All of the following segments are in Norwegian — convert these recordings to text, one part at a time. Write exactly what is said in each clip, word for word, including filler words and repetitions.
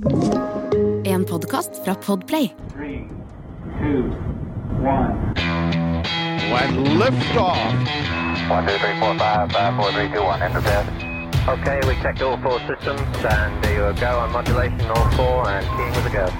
En podcast fra Podplay. Three, two, one. When liftoff. One, two, three, four, five, five, four, three, two, one. Enter bed. Okay, we checked all four systems, and there you go on modulation, all four, and keying with a go.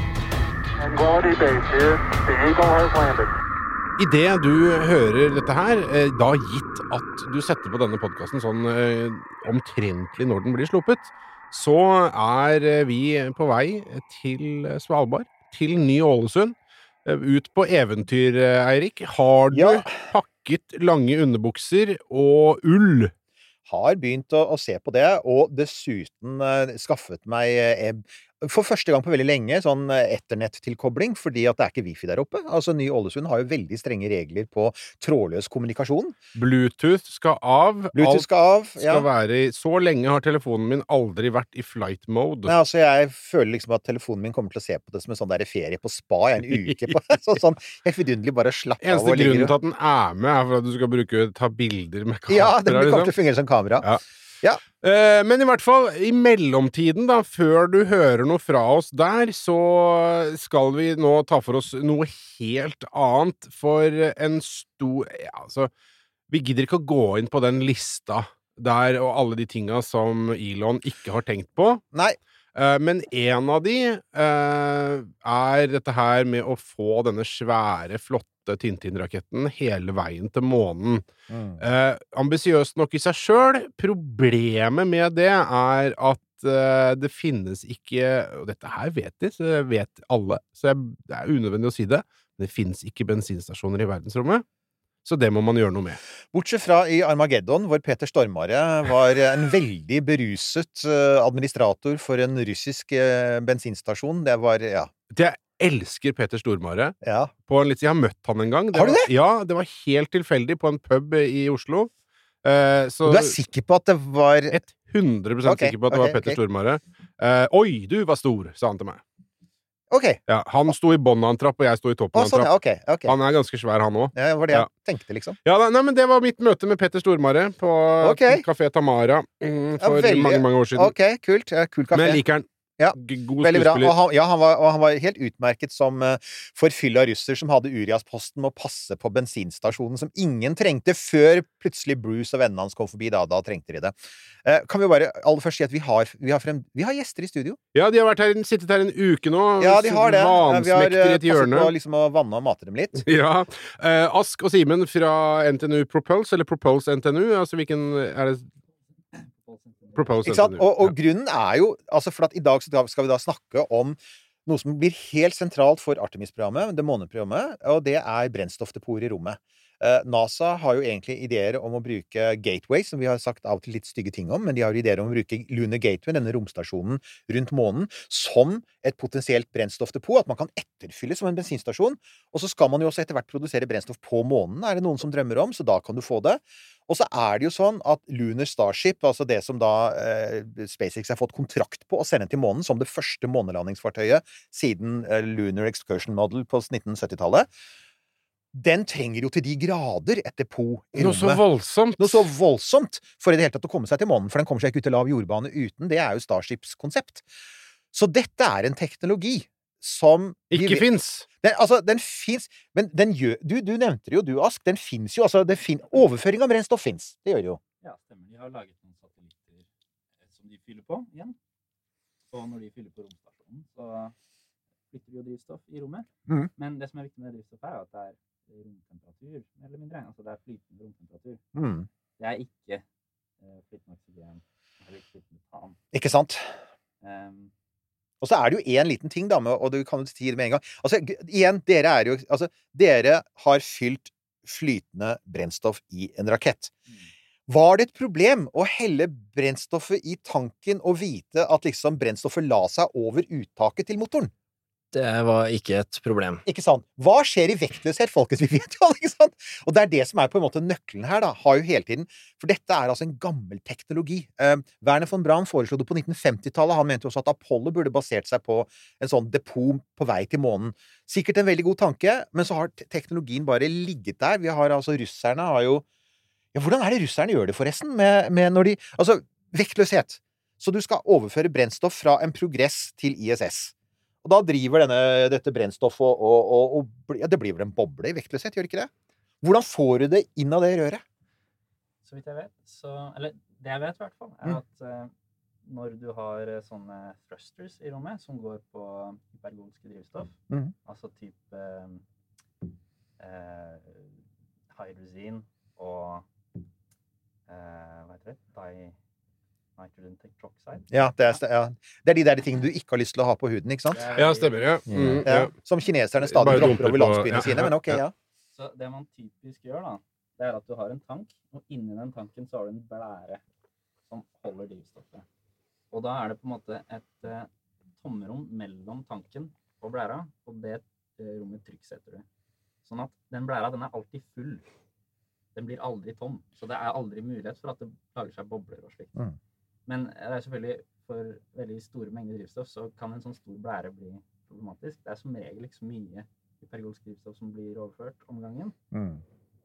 And quality base here. The Eagle has landed. I det du hører dette her, eh, da gitt at du setter på denne podcasten sånn eh, omtrentlig når den blir sluppet, så er eh, vi på vei til Svalbard, til Ny-Ålesund, eh, ut på eventyr, eh, Eirik. Har du Ja. pakket lange underbukser og ull? Har begynt å, å se på det, og dessuten uh, skaffet meg uh, for første gang på veldig lenge sånn uh, etternett-tilkobling, fordi at det er ikke wifi der oppe. Altså, Ny-Ålesund har jo veldig strenge regler på trådløs kommunikasjon. Bluetooth skal av. Bluetooth Alt skal av, skal ja. være i... Så lenge har telefonen min aldri vært i flight mode. Nei, altså, jeg føler liksom at telefonen min kommer til å se på det som en sånn der ferie på spa, en uke på, så, sånn, helt vidunderlig, bare slapp av. Eneste Og grunnen ligger. til at den er med er for at du skal bruke, ta bilder med kamera. Ja, den kommer liksom. til å fungere som kamera. Ja. Ja. Eh, men i hvert fall, i mellomtiden da, før du hører noe fra oss der, så skal vi nå ta for oss noe helt annet for en stor... Ja, altså, vi gidder ikke å gå inn på den lista der og alle de tinga som Elon ikke har tenkt på. Nei. Eh, men en av de eh, er dette her med å få denne svære, flotte Tintin-raketten hele veien til månen. Mm. Eh, ambisiøst nok i seg selv. Problemet med det er at eh, det finnes ikke, og dette her vet de, så det vet alle, så jeg, det er unødvendig å si det, men det finnes ikke bensinstasjoner i verdensrommet, så det må man gjøre noe med. Bortsett fra i Armageddon, hvor Peter Stormare var en veldig beruset eh, administrator for en russisk eh, bensinstasjon. Det var, ja. Det jeg elsker Peter Stormare. Ja. På en litt, jeg har møtt han en gang. Har du var, det? Ja, det var helt tilfeldig på en pub i Oslo. Eh, så Du er sikker på at det var... hundre prosent Ok, sikker på at det ok, var Petter ok. Stormare. Eh, Oi, du var stor, sa han til meg. Ok. Ja, han sto i bånn av en trapp, og jeg sto i toppen Å, av en sånn, trapp. ja, ok, ok. Han er ganske svær, han også. Ja, det var det jeg Ja. tenkte, liksom. Ja, da, nei, men det var mitt møte med Petter Stormare på Ok. Café Tamara mm, Ja, for veldig- mange, mange år siden. Ok, kult. Ja, kul kafé. Men jeg liker han. Ja, G- God veldig bra. Og skuespiller. han, ja, han var, og han var helt utmerket som uh, forfylla russer som hadde Urias-posten med å passe på bensinstasjonen som ingen trengte før plutselig Bruce og vennene hans kom forbi. Da, da trengte de det. Uh, kan vi jo bare aller først si at vi har, vi har, frem, vi har gjester i studio. Ja, de har vært her, sittet her en uke nå. Ja, de har det. Vi har Vansmektig i uh, et passet hjørne. på liksom, å vanne og mate dem litt. Ja. Eh, Ask og Simen fra N T N U Propulse, eller Propulse N T N U, altså hvilken er det? Propulse Ikke sant? N T N U. Og, og Ja. grunnen er jo altså for at i dag skal vi da snakke om noe som blir helt sentralt for Artemis-programmet, det måneprogrammet, og det er brennstoffdepoter i rommet. Eh, NASA har jo egentlig ideer om å bruke Gateway, som vi har sagt av og til litt stygge ting om, men de har ideer om å bruke Lunar Gateway, denne romstasjonen rundt månen, som et potensielt brennstoffdepot, at man kan etterfylle som en bensinstasjon, og så skal man jo også etter hvert produsere brennstoff på månen, er det noen som drømmer om, så da kan du få det. Og så er det jo sånn at Lunar Starship, altså det som da eh, SpaceX har fått kontrakt på å sende til månen som det første månelandingsfartøyet siden eh, Lunar Excursion Model på nitten syttitallet, den trenger jo til de grader et depot i Noe så rommet. voldsomt. Noe så voldsomt for i det hele tatt å komme seg til månen, for den kommer seg ikke ut til lav jordbane uten. Det er jo Starships konsept. Så dette er en teknologi som vi Ikke vet- finnes. Den, altså, den finnes, men den gjør, du, du nevnte det jo, du Ask, den finnes jo, altså, det fin, overføring av brennstoff finnes, det gjør det jo. Ja, stemmer. De har laget noen satellitter eh, som de fyller på igjen. Og når de fyller på romstasjonen, så flytter de jo drivstoff i rommet. Mhm. Men det som er viktig med drivstoff er jo at det er romtemperatur, mer eller mindre. Altså det er flytende romtemperatur. Mm. Det er ikke eh, flytende oksygen, eller ikke flytende metan. Ikke sant? Um, Og så er det jo en liten ting da, med, og du kan jo si det med en gang. Altså, g- igjen, dere er jo, altså, dere har fylt flytende brennstoff i en rakett. Var det et problem å helle brennstoffet i tanken og vite at liksom brennstoffet la seg over uttaket til motoren? Det var ikke et problem. Ikke sant? Hva skjer i vektløshet, folkens? Vi vet jo alle, ikke sant? Og det er det som er på en måte nøkkelen her, da, har jo hele tiden. For dette er altså en gammel teknologi. Eh, Werner von Braun foreslo det på nitten femtitallet. Han mente jo også at Apollo burde basert seg på en sånn depot på vei til månen. Sikkert en veldig god tanke, men så har te- teknologien bare ligget der. Vi har altså, russerne har jo... Ja, hvordan er det russerne gjør det forresten? Med, med når de... Altså, vektløshet. Så du skal overføre brennstoff fra en Progress til I S S. Og da driver denne, dette brennstoffet og, og, og, og ja, det blir vel en boble i vektløshet, gjør det ikke det? Hvordan får du det inn av det røret? Så vidt jeg vet, så, eller det jeg vet i hvert fall, er Mm. at eh, når du har eh, sånne thrusters i rommet som går på hypergolske drivstoff, Mhm. altså type eh, eh, hydrogen og eh, hva heter det? Di nitrogen tetroxide. Ja det, er, ja, det er de der tingene du ikke har lyst til å ha på huden, ikke sant? Det er Ja, de- stemmer, ja. Mm, Ja, ja. som kineserne Bare stadig dropper dumper over på- landsbyene ja, sine, ja, men ok, ja. ja. Så det man typisk gjør da, det er at du har en tank, og inni den tanken så har du en blære som holder drivstoffet. Og da er det på en måte et eh, tomrom mellom tanken og blæra, og det eh, rommet trykksetter du. Sånn at den blæra, den er alltid full. Den blir aldri tom, så det er aldri mulighet for at det lager seg bobler og slikt. Mm. Men det er selvfølgelig for veldig store mengder drivstoff, så kan en sånn stor blære bli problematisk. Det er som regel ikke så mye hypergolsk drivstoff som blir overført om gangen. Mm.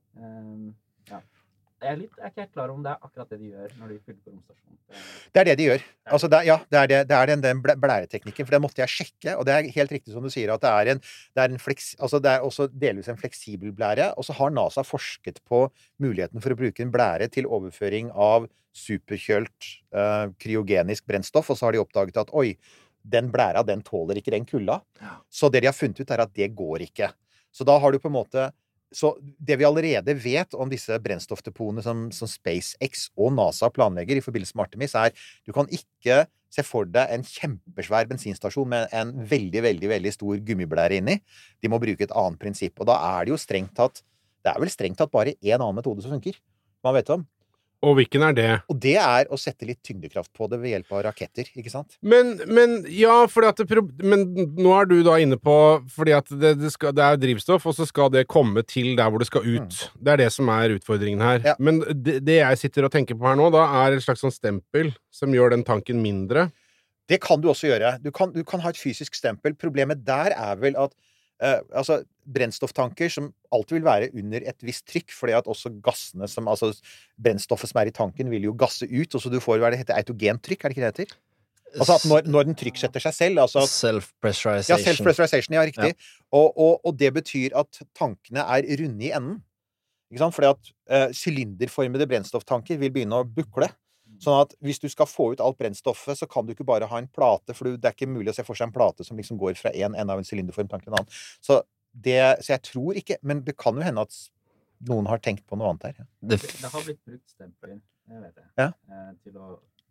Um, ja. Jeg er, litt, jeg er ikke helt klar over om det er akkurat det de gjør når de fyller på romstasjonen. Det, Det er det de gjør. Altså, det, er- ja, det er, det, det er den, den blæ- blæreteknikken, for det måtte jeg sjekke, og det er helt riktig som du sier, at det er, en, det er, en fleks, altså det er også delvis en fleksibel blære, og så har NASA forsket på muligheten for å bruke en blære til overføring av superkjølt eh, kryogenisk brennstoff, og så har de oppdaget at, oi, den blæra, den tåler ikke den kulda. Så det de har funnet ut er at det går ikke. Så da har du på en måte Så det vi allerede vet om disse brennstoffdepotene som, som SpaceX og NASA planlegger i forbindelse med Artemis, er du kan ikke se for deg en kjempesvær bensinstasjon med en veldig, veldig, veldig stor gummiblære inni. De må bruke et annet prinsipp. Og da er det jo strengt tatt Det er vel strengt tatt bare en annen metode som funker. Man vet om. Og hvilken er det? Og det er å sette litt tyngdekraft på det ved hjelp av raketter, ikke sant? Men, men ja, fordi at det, pro- men nå er du da inne på fordi at det, det, skal, det er drivstoff, og så skal det komme til der hvor det skal ut. Det er det som er utfordringen her. Ja. Men det, det jeg sitter og tenker på her nå, da er et slags sånn stempel som gjør den tanken mindre. Det kan du også gjøre. Du kan, du kan ha et fysisk stempel. Problemet der er vel at eh, altså, brennstofftanker som alltid vil være under et visst trykk, fordi at også gassene som, altså brennstoffet som er i tanken vil jo gasse ut, og så du får hva det heter autogentrykk, er det ikke det heter? Altså at når, når den trykksetter seg selv, altså at, Self-pressurization. ja, self-pressurization, ja, riktig. Og, og, og det betyr at tankene er runde i enden. Ikke sant? Fordi at eh, sylinderformede brennstofftanker vil begynne å bukle. Sånn at hvis du skal få ut alt brennstoffet, så kan du ikke bare ha en plate, for det er ikke mulig å se for seg en plate som liksom går fra en ende av en sylinderformet tank til en annen. Så, det, så jeg tror ikke, men det kan jo hende at noen har tenkt på noe annet her. Ja. Det, det, det har blitt brukt stempler, jeg vet det, Ja. eh, til å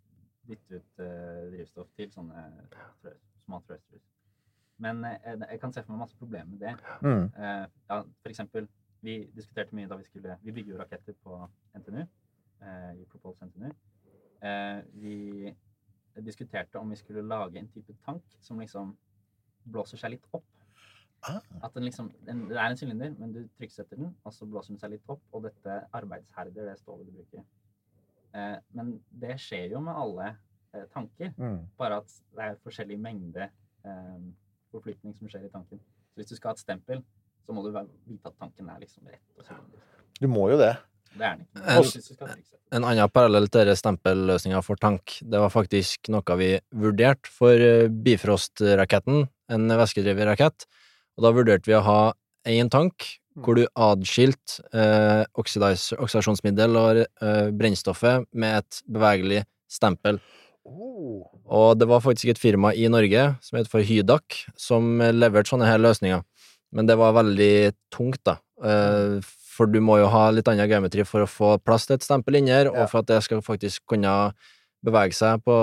bytte ut eh, drivstoff til sånne thrust- små thrusters. Men eh, jeg kan se for meg masse problemer med det. Mm. Eh, ja, for eksempel, vi diskuterte mye da vi skulle, vi bygger jo raketter på N T N U, eh, i Propulse N T N U. Eh, vi diskuterte om vi skulle lage en type tank som liksom blåser seg litt opp. Ah. At den liksom, den, det er en sylinder, men du trykksetter den, og så blåser den seg litt opp, og dette arbeidsherder det stålet du bruker. Eh, men det skjer jo med alle eh, tanker, Mm. bare at det er forskjellig mengde eh, forflytning som skjer i tanken. Så hvis du skal ha et stempel, så må du være- vite at tanken er liksom rett og sylinder. Du må jo det. Det er den ikke. En- Hvis du skal trykksetter. En annen parallell til denne stempelløsninga for tank, det var faktisk noe vi vurderte for eh, Bifrost-raketten, en væskedrevet rakett. Og da vurderte vi å ha en tank hvor du adskilte eh, oksidis- oksidasjonsmiddel og eh, brennstoffet med et bevegelig stempel. Oh. Og det var faktisk et firma i Norge som heter for Hydak, som leverte sånne her løsninger. Men det var veldig tungt, da. Eh, for du må jo ha litt annen geometri for å få plass til et stempel inni her, Ja. og for at det skal faktisk kunne bevege seg på,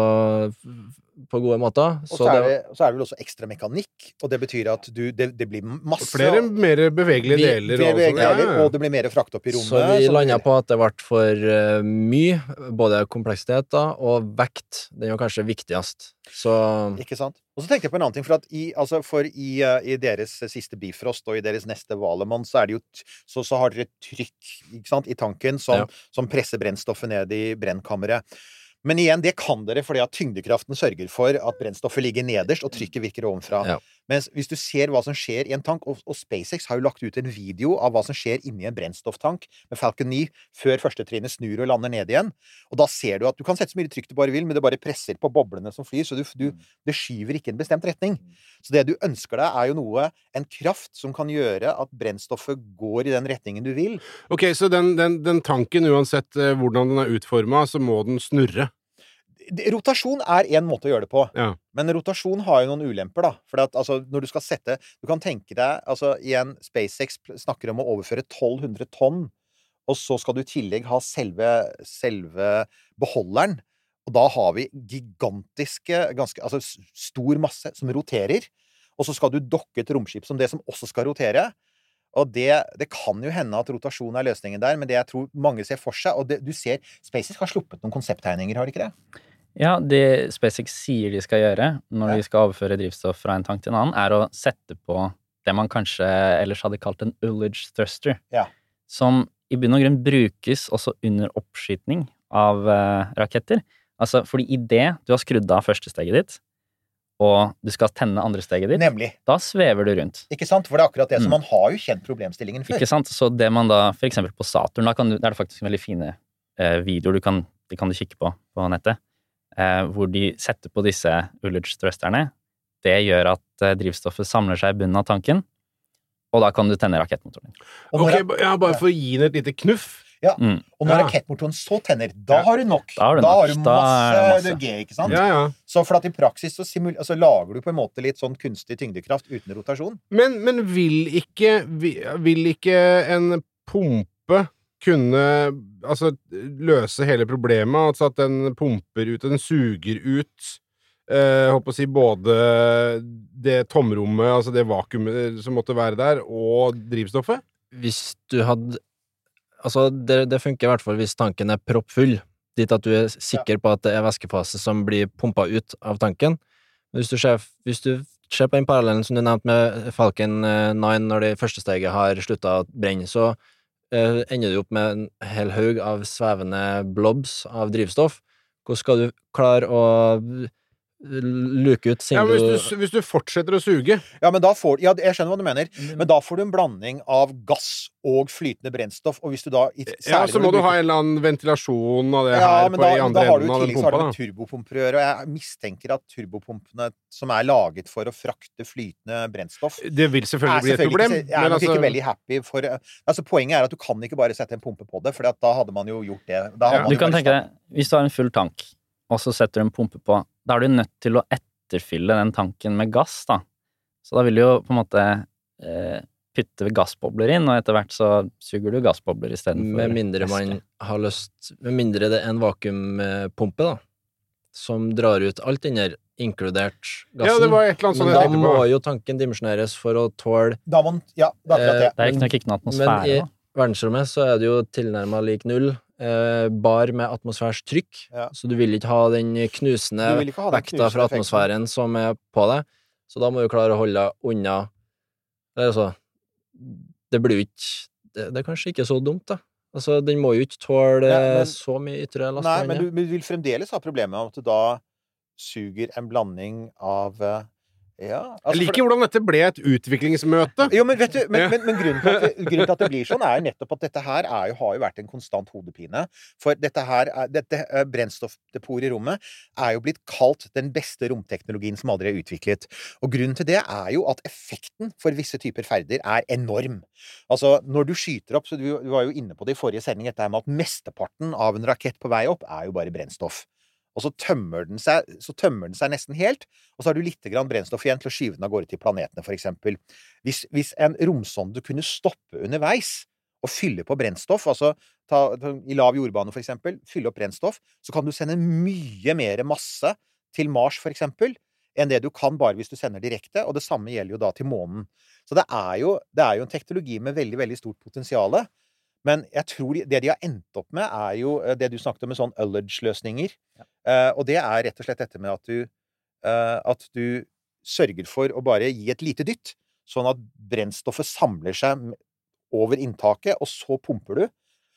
på gode måter. Og så er, det, så er det vel også ekstra mekanikk, og det betyr at du, det, det blir masse Flere mer bevegelige Vi- deler. flere og sånn. deler, Ja, ja. og det blir mer frakt opp i rommet. Så vi som- landa på at det ble for eh, mye, både kompleksitet da, og vekt. Den er jo kanskje viktigst. Så Ikke sant? Og så tenkte jeg på en annen ting, for at i, altså for i, uh, i deres siste Bifrost og i deres neste Valemon, så er det jo t så, så har dere trykk, ikke sant, i tanken som, Ja. som presser brennstoffet ned i brennkammeret. Men igjen, det kan dere fordi at tyngdekraften sørger for at brennstoffet ligger nederst og trykket virker ovenfra. Ja. Mens hvis du ser hva som skjer i en tank, og, og SpaceX har jo lagt ut en video av hva som skjer inni en brennstofftank med Falcon ni før første trinnet snur og lander ned igjen. Og da ser du at du kan sette så mye trykk du bare vil, men det bare presser på boblene som flyr, så du, du, det skyver ikke en bestemt retning. Så det du ønsker deg er jo noe, en kraft som kan gjøre at brennstoffet går i den retningen du vil. Ok, så den, den, den tanken, uansett eh, hvordan den er utformet, så må den snurre. Rotasjon er en måte å gjøre det på. Ja. Men rotasjon har jo noen ulemper, da. For at, altså, når du skal sette Du kan tenke deg altså, igjen, SpaceX snakker om å overføre tolv hundre tonn, og så skal du i tillegg ha selve, selve beholderen. Og da har vi gigantiske, ganske, altså stor masse som roterer. Og så skal du dokke et romskip som det som også skal rotere. Og det, det kan jo hende at rotasjon er løsningen der, men det jeg tror mange ser for seg, og det, du ser, SpaceX har sluppet noen konsepttegninger, har de ikke det? Ja, det SpaceX sier de skal gjøre når Ja. de skal overføre drivstoff fra en tank til en annen, er å sette på det man kanskje ellers hadde kalt en ullage thruster, Ja. som i bunn og grunn brukes også under oppskytning av uh, raketter. Altså, fordi i det du har skrudd av første steget ditt, og du skal tenne andre steget ditt, Nemlig. da svever du rundt. Ikke sant? For det er akkurat det, så Mm. man har jo kjent problemstillingen før. Ikke sant? Så det man da, for eksempel på Saturn, da kan du, der er det faktisk veldig fine eh, videoer du kan, de kan du kikke på på nettet, eh, hvor de setter på disse ullage thrusterne. Det gjør at eh, drivstoffet samler seg i bunnen av tanken, og da kan du tenne rakettmotoren. Og når, Ok, ja, bare for å gi den et lite knuff. Mm. og når Ja. rakettmotoren så tenner, da Ja. har du nok. Da har du da nok. har du Da er masse, det masse. G, ikke sant? Ja, ja. Så for at i praksis så, simul altså, lager du på en måte litt sånn kunstig tyngdekraft uten rotasjon. Men, men vil ikke vi- vil ikke en pumpe kunne altså løse hele problemet? Altså at den pumper ut, den suger ut eh, håper å si både det tomrommet, altså det vakuumet som måtte være der, og drivstoffet? Hvis du hadde Altså, det, det funker i hvert fall hvis tanken er proppfull, dit at du er sikker på at det er væskefase som blir pumpa ut av tanken. Men hvis du ser, hvis du ser på den parallellen som du nevnte med Falcon ni, når det første steget har slutta å brenne, så eh, ender du opp med en hel haug av svevende blobs av drivstoff. Hvordan skal du klare å luke ut Ja, siden men hvis du, hvis du fortsetter å suge. Ja, men da får Ja, jeg skjønner hva du mener. Men da får du en blanding av gass og flytende brennstoff, og hvis du da i- Ja, særlig så når må du bruker- ha en eller annen ventilasjon av det Ja, her men på, da, i da andre har du enden i av den tillegg så har pumpa, du da. turbopumper å gjøre, og jeg mistenker at turbopumpene som er laget for å frakte flytende brennstoff Det vil selvfølgelig er bli et selvfølgelig problem. ikke, jeg er men nok ikke altså- veldig happy for altså Poenget er at du kan ikke bare sette en pumpe på det, for da hadde man jo gjort det. Da hadde Ja. man Du jo kan bare tenke deg, hvis du har en full tank, og så setter du en pumpe på, da er du nødt til å etterfylle den tanken med gass, da. Så da vil du jo på en måte eh, putte gassbobler inn, og etter hvert så suger du gassbobler i stedet for Med mindre man har lyst Med mindre det er en vakuumpumpe, da, som drar ut alt den der, inkludert gassen. Ja, det var et eller annet sånt Men jeg da tenkte må på. jo tanken dimensjoneres for å tåle Da må man Ja, det er akkurat det. Det er ikke nok ikke noe Men atmosfære, i da. verdensrommet så er det jo tilnærmet lik null, eh, bar med atmosfærs trykk, Ja. så du vil ikke ha den knusende Du vil ikke ha den vekta fra knusende effekten. atmosfæren som er på deg, så da må du klare å holde deg unna. Eller altså, det blir jo ikke det, det er kanskje ikke så dumt, da. Altså, den må jo ikke tåle Ja, men- så mye ytre last. Nei, på men den, du, men du vil fremdeles ha problemet med at du da suger en blanding av eh, Ja, Jeg liker hvordan dette ble et utviklingsmøte. Jo, men vet du, men, Ja. men, men grunnen, til at det, grunnen til at det blir sånn, er jo nettopp at dette her er jo, har jo vært en konstant hodepine. For dette her, er, dette eh, brennstoffdepotet i rommet er jo blitt kalt den beste romteknologien som aldri er utviklet. Og grunnen til det er jo at effekten for visse typer ferder er enorm. Altså, når du skyter opp, så du, du var jo inne på det i forrige sending, dette med at mesteparten av en rakett på vei opp er jo bare brennstoff. Og så tømmer den seg, så tømmer den seg nesten helt, og så har du litt grann brennstoff igjen til å skyve den av gårde til planetene, for eksempel. Hvis, hvis en romsonde kunne stoppe underveis og fylle på brennstoff, altså ta, ta, i lav jordbane for eksempel, fylle opp brennstoff, så kan du sende mye mer masse til Mars for eksempel, enn det du kan bare hvis du sender direkte, og det samme gjelder jo da til månen. Så det er jo, det er jo en teknologi med veldig, veldig stort potensiale. Men jeg tror det de har endt opp med, er jo det du snakket om med sånn ullage-løsninger. Ja. Uh, og det er rett og slett dette med at du, uh, at du sørger for å bare gi et lite dytt, sånn at brennstoffet samler seg over inntaket, og så pumper du.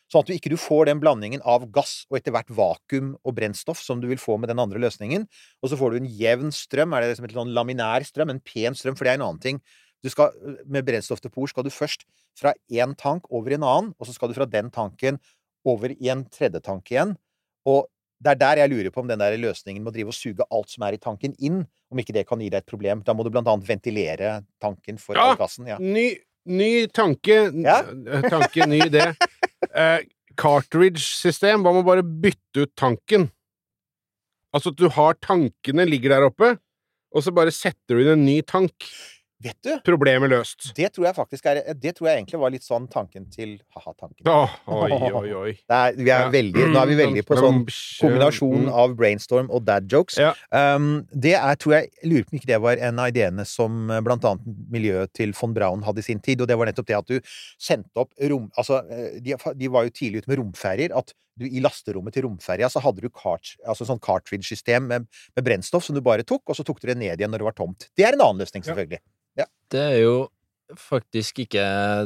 sånn at du ikke du får den blandingen av gass og etter hvert vakuum og brennstoff som du vil få med den andre løsningen, og så får du en jevn strøm, er det som et sånn laminær strøm, en pen strøm, for det er en annen ting. Du skal, med brennstoffdepot skal du først fra en tank over i en annen, og så skal du fra den tanken over i en tredje tank igjen, og det er der jeg lurer på om den der løsningen må drive og suge alt som er i tanken inn, om ikke det kan gi deg et problem. Da må du blant annet ventilere tanken for Ja, all gassen. Ja, ny, ny tanke, Ja. tanke, ny idé. Eh, cartridge-system, hva med bare bytte ut tanken? Altså at du har tankene ligger der oppe, og så bare setter du inn en ny tank. Vet du? Problemet løst. Det tror jeg faktisk er, det tror jeg egentlig var litt sånn tanken til, haha, tanken. Åh, oi, oi, oi. Det er, vi er Ja. veldig, nå er vi veldig på sånn kombinasjon Mm. av brainstorm og dad jokes. Ja. Um, det er, tror jeg, jeg lurer på om ikke det var en av ideene som eh, blant annet miljøet til von Braun hadde i sin tid, og det var nettopp det at du sendte opp rom, altså, eh, de, de var jo tidlig ute med romferjer, at du i lasterommet til romferja så hadde du kart, altså sånn cartridge-system med, med brennstoff som du bare tok, og så tok du det ned igjen når det var tomt. Det er en annen løsning, selvfølgelig. Det er jo faktisk ikke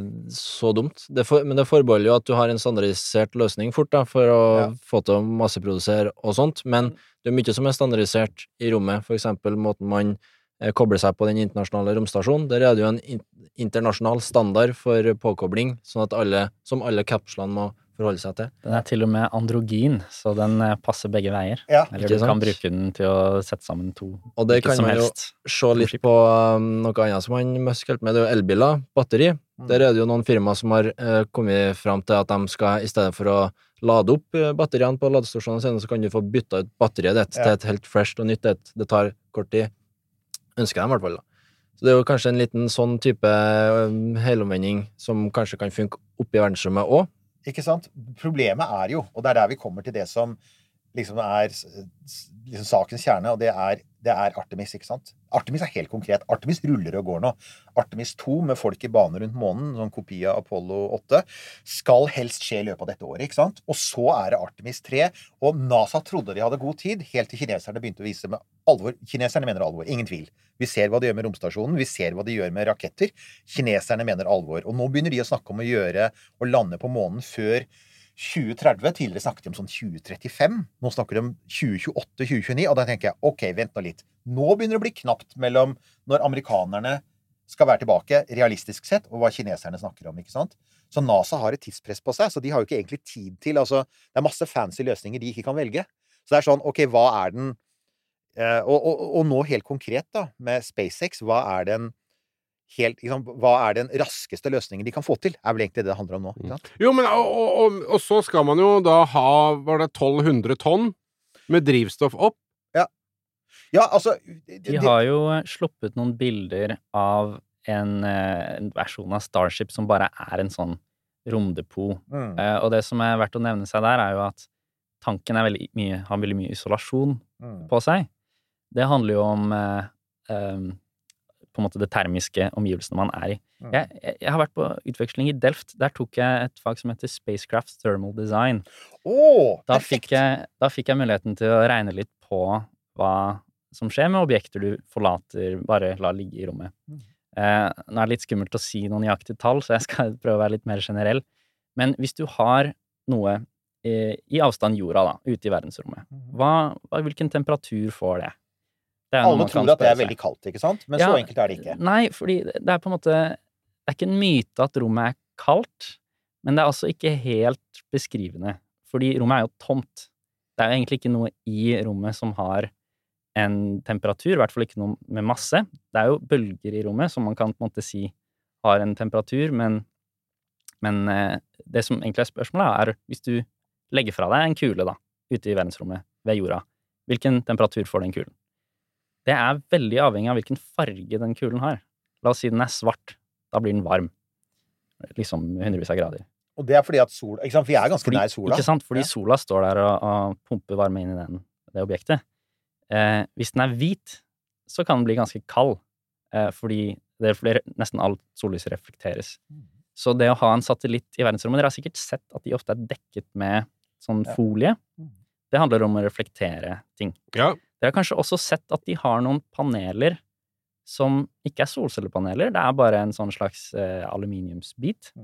så dumt. Det for, men det forbeholder jo at du har en standardisert løsning fort, da, for å Ja. få til å masseprodusere og sånt, men det er mye som er standardisert i rommet, for eksempel måten man eh, kobler seg på den internasjonale romstasjonen. Der er det jo en in internasjonal standard for påkobling, sånn at alle, som alle kapslene må forholde seg til. Den er til og med androgyn, så den eh, passer begge veier. Ja, Eller ikke du kan sant? bruke den til å sette sammen to. Og det hvilket kan som man jo helst. se litt på um, noe annet som han Musk holdt med, det er jo elbiler, batteri. Der er det jo noen firmaer som har eh, kommet fram til at de skal, i stedet for å lade opp eh, batteriene på ladestasjonene sine, så kan du få bytta ut batteriet ditt Ja. til et helt fresh og nytt et. Det tar kort tid. Ønsker jeg i hvert fall, da. Så det er jo kanskje en liten sånn type um, helomvending som kanskje kan funke oppe i verdensrommet også. Ikke sant? Problemet er jo, og det er der vi kommer til det som liksom er s- s- liksom sakens kjerne, og det er, det er Artemis, ikke sant? Artemis er helt konkret. Artemis ruller og går nå. Artemis to med folk i bane rundt månen, sånn kopi av Apollo åtte, skal helst skje i løpet av dette året, ikke sant? Og så er det Artemis tre, og NASA trodde de hadde god tid, helt til kineserne begynte å vise med alvor. Kineserne mener alvor, ingen tvil. Vi ser hva de gjør med romstasjonen, vi ser hva de gjør med raketter. Kineserne mener alvor. Og nå begynner de å snakke om å gjøre, å lande på månen før tjue tretti. Tidligere snakket de om sånn tjue trettifem. Nå snakker de om tjue tjueåtte tjue tjueni, og da tenker jeg, ok, vent nå litt. Nå begynner det å bli knapt mellom når amerikanerne skal være tilbake, realistisk sett, og hva kineserne snakker om, ikke sant? Så NASA har et tidspress på seg, så de har jo ikke egentlig tid til, altså, det er masse fancy løsninger de ikke kan velge. Så det er sånn, ok, hva er den, eh, og, og, og nå helt konkret da, med SpaceX, hva er den helt, liksom, hva er den raskeste løsningen de kan få til, er vel egentlig det det handler om nå, ikke sant? Jo, men og, og, og, og så skal man jo da ha, var det tolv hundre tonn med drivstoff opp? Ja, altså... De har jo sluppet noen bilder av en, eh, en versjon av Starship som bare er en sånn romdepot. Mm. Eh, og det som er verdt å nevne seg der, er jo at tanken er veldig mye, har veldig mye isolasjon Mm. på seg. Det handler jo om eh, eh, på en måte det termiske omgivelsene man er i. Mm. Jeg, jeg, jeg har vært på utveksling i Delft. Der tok jeg et fag som heter Spacecraft Thermal Design. Åh, Da perfekt! fikk, jeg, da fikk jeg muligheten til å regne litt på hva som skjer med objekter du forlater, bare la ligge i rommet. Mm. Eh, nå er det litt skummelt å si noen nøyaktige tall, så jeg skal prøve å være litt mer generell. Men hvis du har noe eh, i avstand jorda, da, ute i verdensrommet, hva, hva, hvilken temperatur får det? Det er noe Alle man kan tror at det spørre er seg. veldig kaldt, ikke sant? Men Ja, så enkelt er det ikke. Nei, fordi det er på en måte Det er ikke en myte at rommet er kaldt, men det er altså ikke helt beskrivende. Fordi rommet er jo tomt. Det er jo egentlig ikke noe i rommet som har en temperatur, i hvert fall ikke noe med masse. Det er jo bølger i rommet som man kan på en måte si har en temperatur, men, men eh, det som egentlig er spørsmålet er hvis du legger fra deg en kule da, ute i verdensrommet ved jorda, hvilken temperatur får den kulen? Det er veldig avhengig av hvilken farge den kulen har. La oss si den er svart, da blir den varm. Liksom hundrevis av grader. Og det er fordi at sola, ikke sant? Vi er ganske Fordi, nær sola. Ikke sant? Fordi Ja. sola står der og, og pumper varme inn i den, det objektet. Eh, hvis den er hvit, så kan den bli ganske kald, eh, fordi det er flere, nesten alt sollys reflekteres. Så det å ha en satellitt i verdensrommet, dere har sikkert sett at de ofte er dekket med sånn Ja. folie. Mm. Det handler om å reflektere ting. Ja. Dere har kanskje også sett at de har noen paneler som ikke er solcellepaneler, det er bare en sånn slags eh, aluminiumsbit. Mm.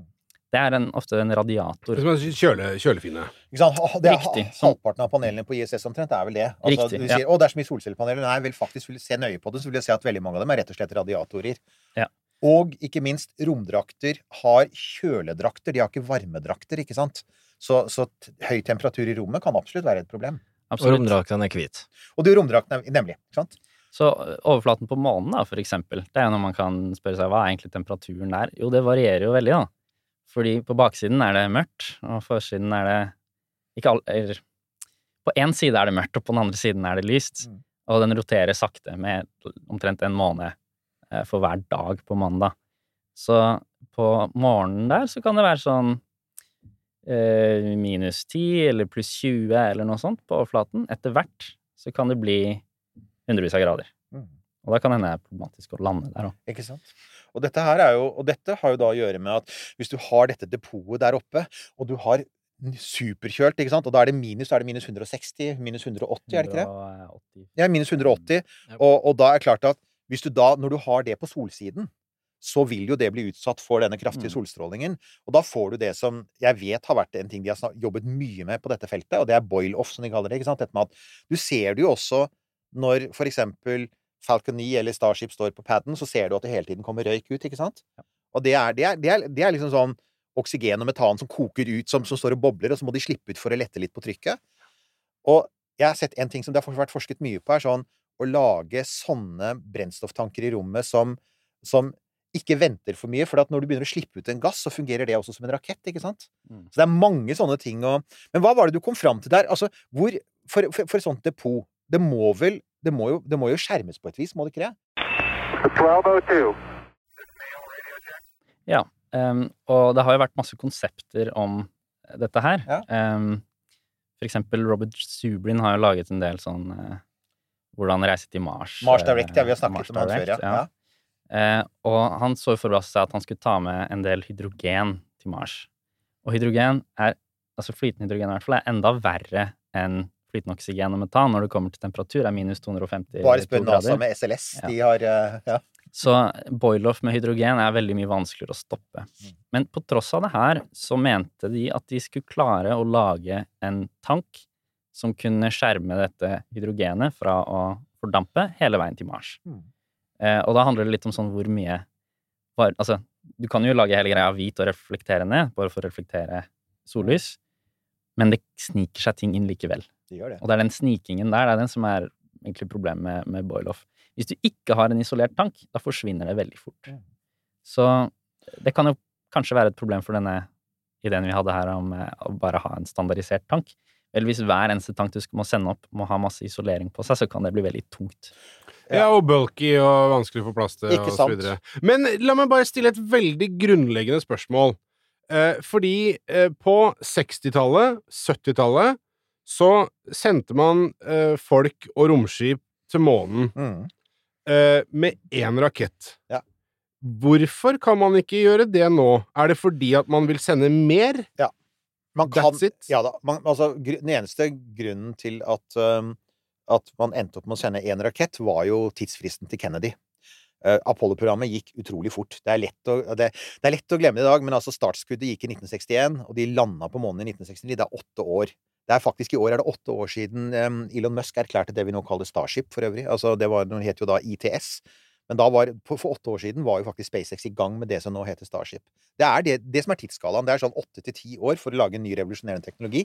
Det er en, ofte en radiator. Som er kjøle, kjølefine. Ikke sant? Det er Riktig. ha- halvparten av panelene på I S S omtrent, det er vel det. Altså, Riktig, du ja. sier, å, det er så mye solcellepaneler. Nei, vel faktisk vil du se nøye på det, så vil jeg si at veldig mange av dem er rett og slett radiatorer. Ja. Og ikke minst, romdrakter har kjøledrakter, de har ikke varmedrakter, ikke sant? Så, så t- høy temperatur i rommet kan absolutt være et problem. Og Absolutt. romdrakten er hvit. Og det er romdrakten er nemlig, ikke sant? Så overflaten på månen, da, for eksempel, det er jo når man kan spørre seg hva er egentlig temperaturen der? Jo, det varierer jo veldig, da. Fordi på baksiden er det mørkt, og forsiden er det ikke all, eller, på en side er det mørkt, og på den andre siden er det lyst. Mm. Og den roterer sakte med omtrent en måned eh, for hver dag på mandag. Så på morgenen der så kan det være sånn eh, minus ti eller pluss tjue eller noe sånt på overflaten. Etter hvert så kan det bli hundrevis av grader. Mm. Og da kan det hende det er problematisk å lande der også. Ikke sant? Og dette her er jo, og dette har jo da å gjøre med at hvis du har dette depotet der oppe, og du har superkjølt, ikke sant? Og da er det minus, da er det minus hundre og seksti, minus hundre og åtti, er det ikke det? hundre og åtti. Ja, minus hundre og åtti. Ja. Og, og da er det klart at hvis du da, når du har det på solsiden, så vil jo det bli utsatt for denne kraftige Mm. solstrålingen. Og da får du det som jeg vet har vært en ting de har snak- jobbet mye med på dette feltet, og det er boil-off, som de kaller det, ikke sant? Dette med at du ser det jo også når for eksempel Falcon ni eller Starship står på padden, så ser du at det hele tiden kommer røyk ut, ikke sant? Og det er, det er, det er, det er liksom sånn oksygen og metan som koker ut, som, som står og bobler, og så må de slippe ut for å lette litt på trykket. Og jeg har sett en ting som det har vært forsket mye på, er sånn å lage sånne brennstofftanker i rommet som, som ikke venter for mye, for at når du begynner å slippe ut en gass, så fungerer det også som en rakett, ikke sant? Mm. Så det er mange sånne ting. Og, men hva var det du kom fram til der? Altså, hvor, for, for, for et sånt depot, det må vel, det må jo, det må jo skjermes på et vis, må det ikke det? twelve oh two. Ja, ehm, og det har jo vært masse konsepter om dette her. Ja. Ehm, for eksempel Robert Zubrin har jo laget en del sånn eh, hvordan reise til Mars. Mars Direct, ja, vi har eh, snakket Mars om han før, Direct, ja. ja. Eh, og han så jo for seg at han skulle ta med en del hydrogen til Mars. Og hydrogen er, altså flytende hydrogen i hvert fall, er enda verre enn flytende oksygen og metan når det kommer til temperatur, er minus to hundre og femti Bare spør NASA grader. med S L S, Ja. de har, eh, ja. Så boil-off med hydrogen er veldig mye vanskeligere å stoppe. Men på tross av det her, så mente de at de skulle klare å lage en tank som kunne skjerme dette hydrogenet fra å fordampe hele veien til Mars. Mm. Eh, og da handler det litt om sånn hvor mye var, altså, du kan jo lage hele greia hvit og reflekterende, bare for å reflektere sollys, men det sniker seg ting inn likevel. De gjør det. Og det er den snikingen der, det er den som er egentlig problemet med, med boil-off. Hvis du ikke har en isolert tank, da forsvinner det veldig fort. Mm. Så det kan jo kanskje være et problem for denne ideen vi hadde her om eh, å bare ha en standardisert tank. Eller hvis hver eneste tank du må sende opp må ha masse isolering på seg, så kan det bli veldig tungt. Ja, og bulky og vanskelig å få plass til, Ikke og så sant. videre. Men la meg bare stille et veldig grunnleggende spørsmål. Eh, fordi eh, på sekstitallet, syttitallet, så sendte man eh, folk og romskip til månen Mm. eh, med én rakett. Ja. Hvorfor kan man ikke gjøre det nå? Er det fordi at man vil sende mer? Man kan, That's it? ja da, man, altså, gr den eneste grunnen til at, um, at man endte opp med å sende en rakett, var jo tidsfristen til Kennedy. Uh, Apollo-programmet gikk utrolig fort. Det er, lett å, det, det er lett å glemme det i dag, men altså startskuddet gikk i nitten sekstien, og de landa på månen i nitten sekstini. Det er åtte år. Det er faktisk I år er det åtte år siden um, Elon Musk erklærte det vi nå kaller Starship, for øvrig. Altså, det var, det het jo da I T S. Men da var, for åtte år siden var jo faktisk SpaceX I gang med det som nå heter Starship. Det er det, det som er tidsskalaen. Det er sånn åtte til ti år for å lage en ny revolusjonerende teknologi.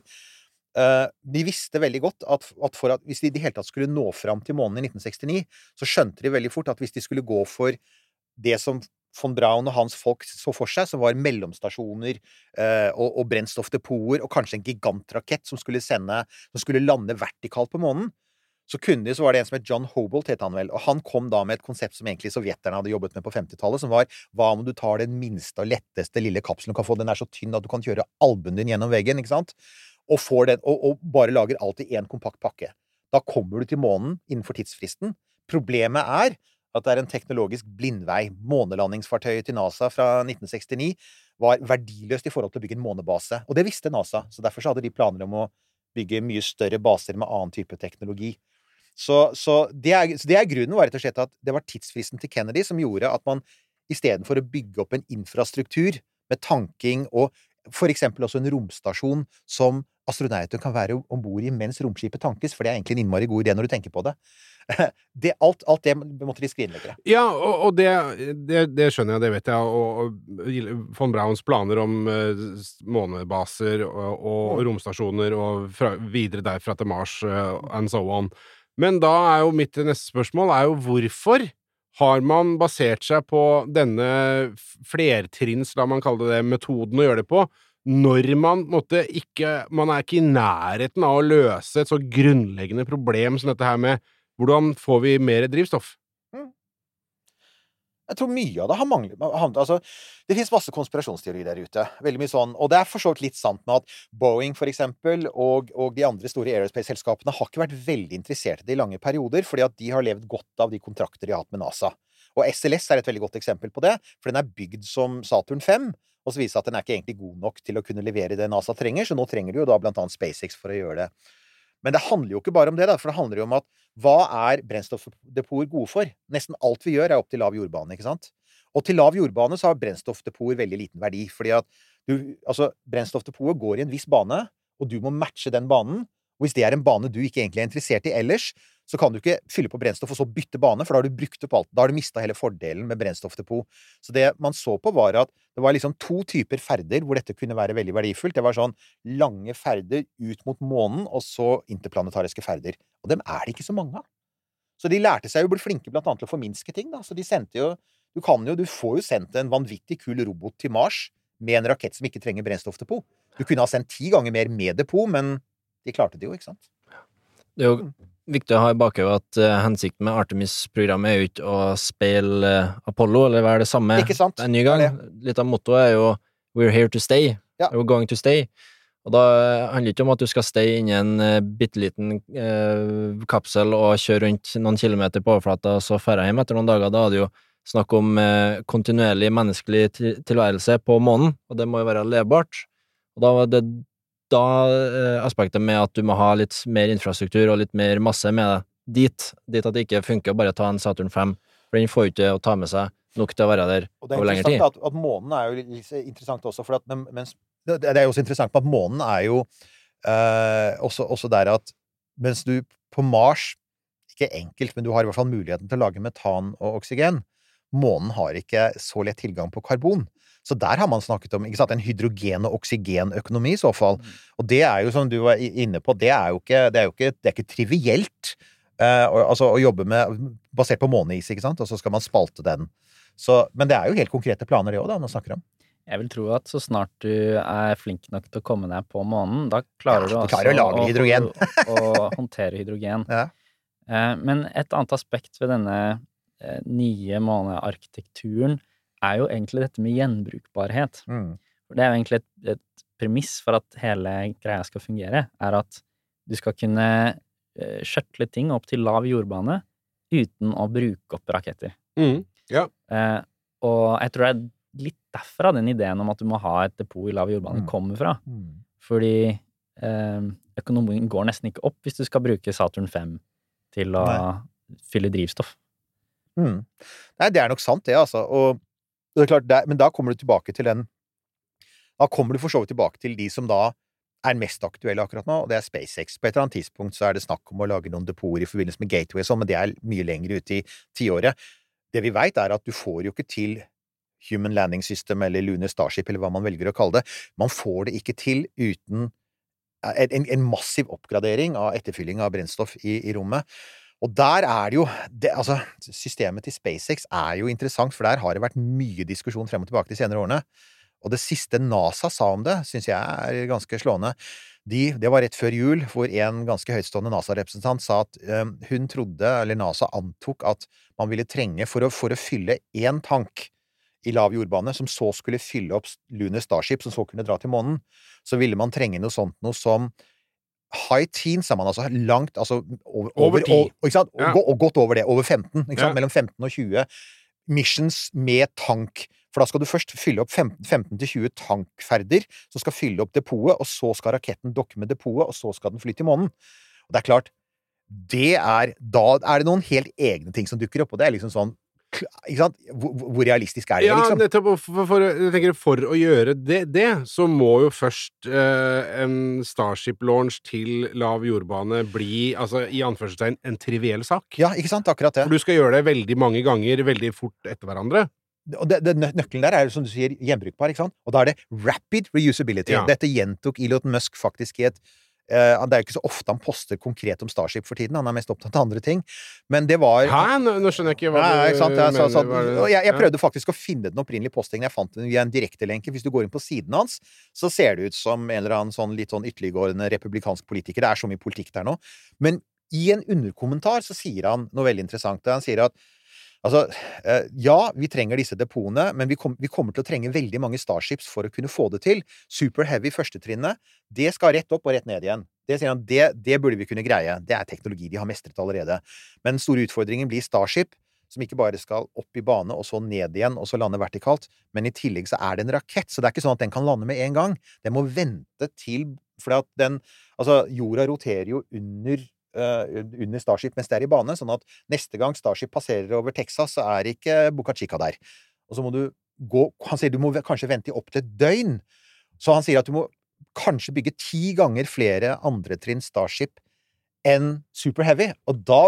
Uh, de visste veldig godt at, at, for at hvis de i det hele tatt skulle nå fram til månen i nitten sekstini, så skjønte de veldig fort at hvis de skulle gå for det som von Braun og hans folk så for seg, som var mellomstasjoner uh, og, og brennstoffdepoter, og kanskje en gigantrakett som skulle sende, som skulle lande vertikalt på månen, så kunne de, så var det en som het John Hobart, het han vel, og han kom da med et konsept som egentlig sovjeterne hadde jobbet med på femtitallet, som var, hva om du tar den minste og letteste lille kapselen du kan få, den er så tynn at du kan kjøre albuen din gjennom veggen, ikke sant? Og, får den, og, og bare lager alt I en kompakt pakke. Da kommer du til månen innenfor tidsfristen. Problemet er at det er en teknologisk blindvei. Månelandingsfartøyet til NASA fra nitten sekstini var verdiløst I forhold til å bygge en månebase, og det visste NASA, så derfor så hadde de planer om å bygge mye større baser med annen type teknologi. Så, så, det er, så det er grunnen var rett og slett at det var tidsfristen til Kennedy som gjorde at man I stedet for å bygge opp en infrastruktur med tanking, og for eksempel også en romstasjon som astronauten kan være ombord i mens romskipet tankes, for det er egentlig en innmari god idé når du tenker på det. det alt, alt det måtte de skrinlegge. Ja, og, og det, det, det skjønner jeg, det vet jeg, og, og von Brauns planer om uh, månebaser og, og mm. romstasjoner og fra, videre derfra til Mars uh, and so on. Men da er jo mitt neste spørsmål er jo hvorfor har man basert seg på denne flertrinns, la man kalle det, metoden å gjøre det på, når man måtte ikke, man er ikke i nærheten av å løse et så grunnleggende problem som dette her med hvordan får vi mer drivstoff? Mm. Jeg tror mye av det har manglet. Altså, det finnes masse konspirasjonsteorier der ute. Veldig mye sånn, og det er for så vidt litt sant med at Boeing for eksempel, og, og de andre store aerospace-selskapene har ikke vært veldig interessert i det i lange perioder, fordi at de har levd godt av de kontrakter de har hatt med NASA. Og S L S er et veldig godt eksempel på det, for den er bygd som Saturn fem, og så viser at den er ikke egentlig god nok til å kunne levere det NASA trenger, så nå trenger du jo da blant annet SpaceX for å gjøre det. Men det handler jo ikke bare om det da, for det handler jo om at hva er brennstoffdepoter gode for? Nesten alt vi gjør er opp til lav jordbane, ikke sant? Og til lav jordbane så har brennstoffdepoter veldig liten verdi, fordi at du, altså, brennstoffdepoter går i en viss bane, og du må matche den banen, og hvis det er en bane du ikke egentlig er interessert i ellers, så kan du ikke fylle på brennstoff og så bytte bane, for da har du brukt opp alt. Da har du mistet hele fordelen med brennstoffdepot. Så det man så på var at det var liksom to typer ferder hvor dette kunne være veldig verdifullt. Det var sånn lange ferder ut mot månen, og så interplanetariske ferder. Og dem er det ikke så mange av. Så de lærte seg jo å bli flinke blant annet til å forminske ting, da. Så de sendte jo, du kan jo, du får jo sendt en vanvittig kul robot til Mars med en rakett som ikke trenger brennstoffdepot. Du kunne ha sendt ti ganger mer med depot, men de klarte det jo, ikke sant? Det er jo viktig å ha i bakhodet at uh, hensikten med Artemis-programmet er jo ikke å speile uh, Apollo, eller være det samme ikke sant? En ny gang. Litt av mottoet er jo «We're here to stay», ja. «We're going to stay». Og da handler det ikke om at du skal stay inni en uh, bitteliten uh, kapsel og kjøre rundt noen kilometer på overflata og så færre hjem etter noen dager. Da er det jo snakk om uh, kontinuerlig menneskelig tilværelse på månen, og det må jo være levbart. Og da var det da eh, aspektet med at du må ha litt mer infrastruktur og litt mer masse med deg dit, dit at det ikke funker å bare ta en Saturn fem, for den får jo ikke å ta med seg nok til å være der over lengre tid. At, at månen er jo litt interessant også, for at, men, mens, det er jo også interessant på at månen er jo eh, også, også der at mens du på Mars, ikke enkelt, men du har i hvert fall muligheten til å lage metan og oksygen, månen har ikke så lett tilgang på karbon. Så der har man snakket om, ikke sant, en hydrogen- og oksygenøkonomi i så fall. Og det er jo, som du var inne på, det er jo ikke, det er jo ikke, det er ikke trivielt uh, altså, å jobbe med, basert på måneis, ikke sant, og så skal man spalte den. Så, men det er jo helt konkrete planer det også, da, man snakker om. Jeg vil tro at så snart du er flink nok til å komme deg på månen, da klarer ja, du også klarer å, lage hydrogen. å, å, å håndtere hydrogen. Ja. Uh, men et annet aspekt ved denne uh, nye månearkitekturen er jo egentlig dette med gjenbrukbarhet. Mm. Det er jo egentlig et, et premiss for at hele greia skal fungere, er at du skal kunne uh, skjøttle ting opp til lav jordbane uten å bruke opp raketter. Mm. Ja. Uh, og jeg tror det er litt derfra den ideen om at du må ha et depot i lav jordbane mm. kommer fra. Mm. Fordi uh, økonomien går nesten ikke opp hvis du skal bruke Saturn fem til å Nei. fylle drivstoff. Mm. Nei, det er nok sant det, altså. Og det er klart, det, men da kommer du tilbake til den da kommer du for så vidt tilbake til de som da er mest aktuelle akkurat nå, og det er SpaceX. På et eller annet tidspunkt så er det snakk om å lage noen depoter i forbindelse med Gateway, så, men det er mye lenger ute i tiåret. Det vi vet er at du får jo ikke til Human Landing System eller Lunar Starship, eller hva man velger å kalle det. Man får det ikke til uten en, en massiv oppgradering av etterfylling av brennstoff i, i rommet. Og der er det jo, det, altså, systemet til SpaceX er jo interessant, for der har det vært mye diskusjon frem og tilbake de senere årene. Og det siste NASA sa om det, synes jeg er ganske slående. De, det var rett før jul, hvor en ganske høytstående NASA-representant sa at um, hun trodde, eller NASA antok, at man ville trenge for å, for å fylle en tank i lav jordbane, som så skulle fylle opp Lunar Starship, som så kunne dra til månen, så ville man trenge noe sånt, noe som high teens er man altså langt, altså over, over ti. Og, ikke sant? Ja. Og, og godt over det, over femten, ikke sant? Ja. Mellom femten og tjue missions med tank. For da skal du først fylle opp femten til tjue tankferder, som skal fylle opp depotet, og så skal raketten dokke med depotet, og så skal den fly til månen. Og det er klart, det er, da er det noen helt egne ting som dukker opp, og det er liksom sånn ikke sant? Hvor, hvor realistisk er det, Ja, liksom? nettopp, for, for, jeg tenker, for å gjøre det, det så må jo først eh, en Starship-launch til lav jordbane bli, altså i anførselstegn, en triviell sak. Ja, ikke sant? Akkurat det. For du skal gjøre det veldig mange ganger, veldig fort etter hverandre. Og det, det, nøkkelen der er jo, som du sier, gjenbrukbar, ikke sant? Og da er det rapid reusability. Ja. Dette gjentok Elon Musk faktisk i et Uh, det er jo ikke så ofte han poster konkret om Starship for tiden, han er mest opptatt av andre ting, men det var... Hæ? Nå, nå skjønner jeg ikke hva Nei, du ikke sant? Jeg, mener. så, så, Hva er det? og jeg, jeg Ja. prøvde faktisk å finne den opprinnelige postingen, jeg fant den via en direktelenke. Hvis du går inn på siden hans, så ser det ut som en eller annen sånn litt sånn ytterliggående republikansk politiker. Det er så mye politikk der nå. Men i en underkommentar så sier han noe veldig interessant. Han sier at altså, eh, ja, vi trenger disse depotene, men vi, kom, vi kommer til å trenge veldig mange Starships for å kunne få det til. Super Heavy førstetrinnet, det skal rett opp og rett ned igjen. Det sier han, det, det burde vi kunne greie. Det er teknologi de har mestret allerede. Men den store utfordringen blir Starship, som ikke bare skal opp i bane og så ned igjen og så lande vertikalt, men i tillegg så er det en rakett, så det er ikke sånn at den kan lande med en gang. Den må vente til, for at den, altså jorda roterer jo under Uh, under Starship mens det er i bane, sånn at neste gang Starship passerer over Texas, så er ikke Boca Chica der. Og så må du gå, han sier du må kanskje vente i opp til et døgn. Så han sier at du må kanskje bygge ti ganger flere andre trinn Starship enn Super Heavy. Og da,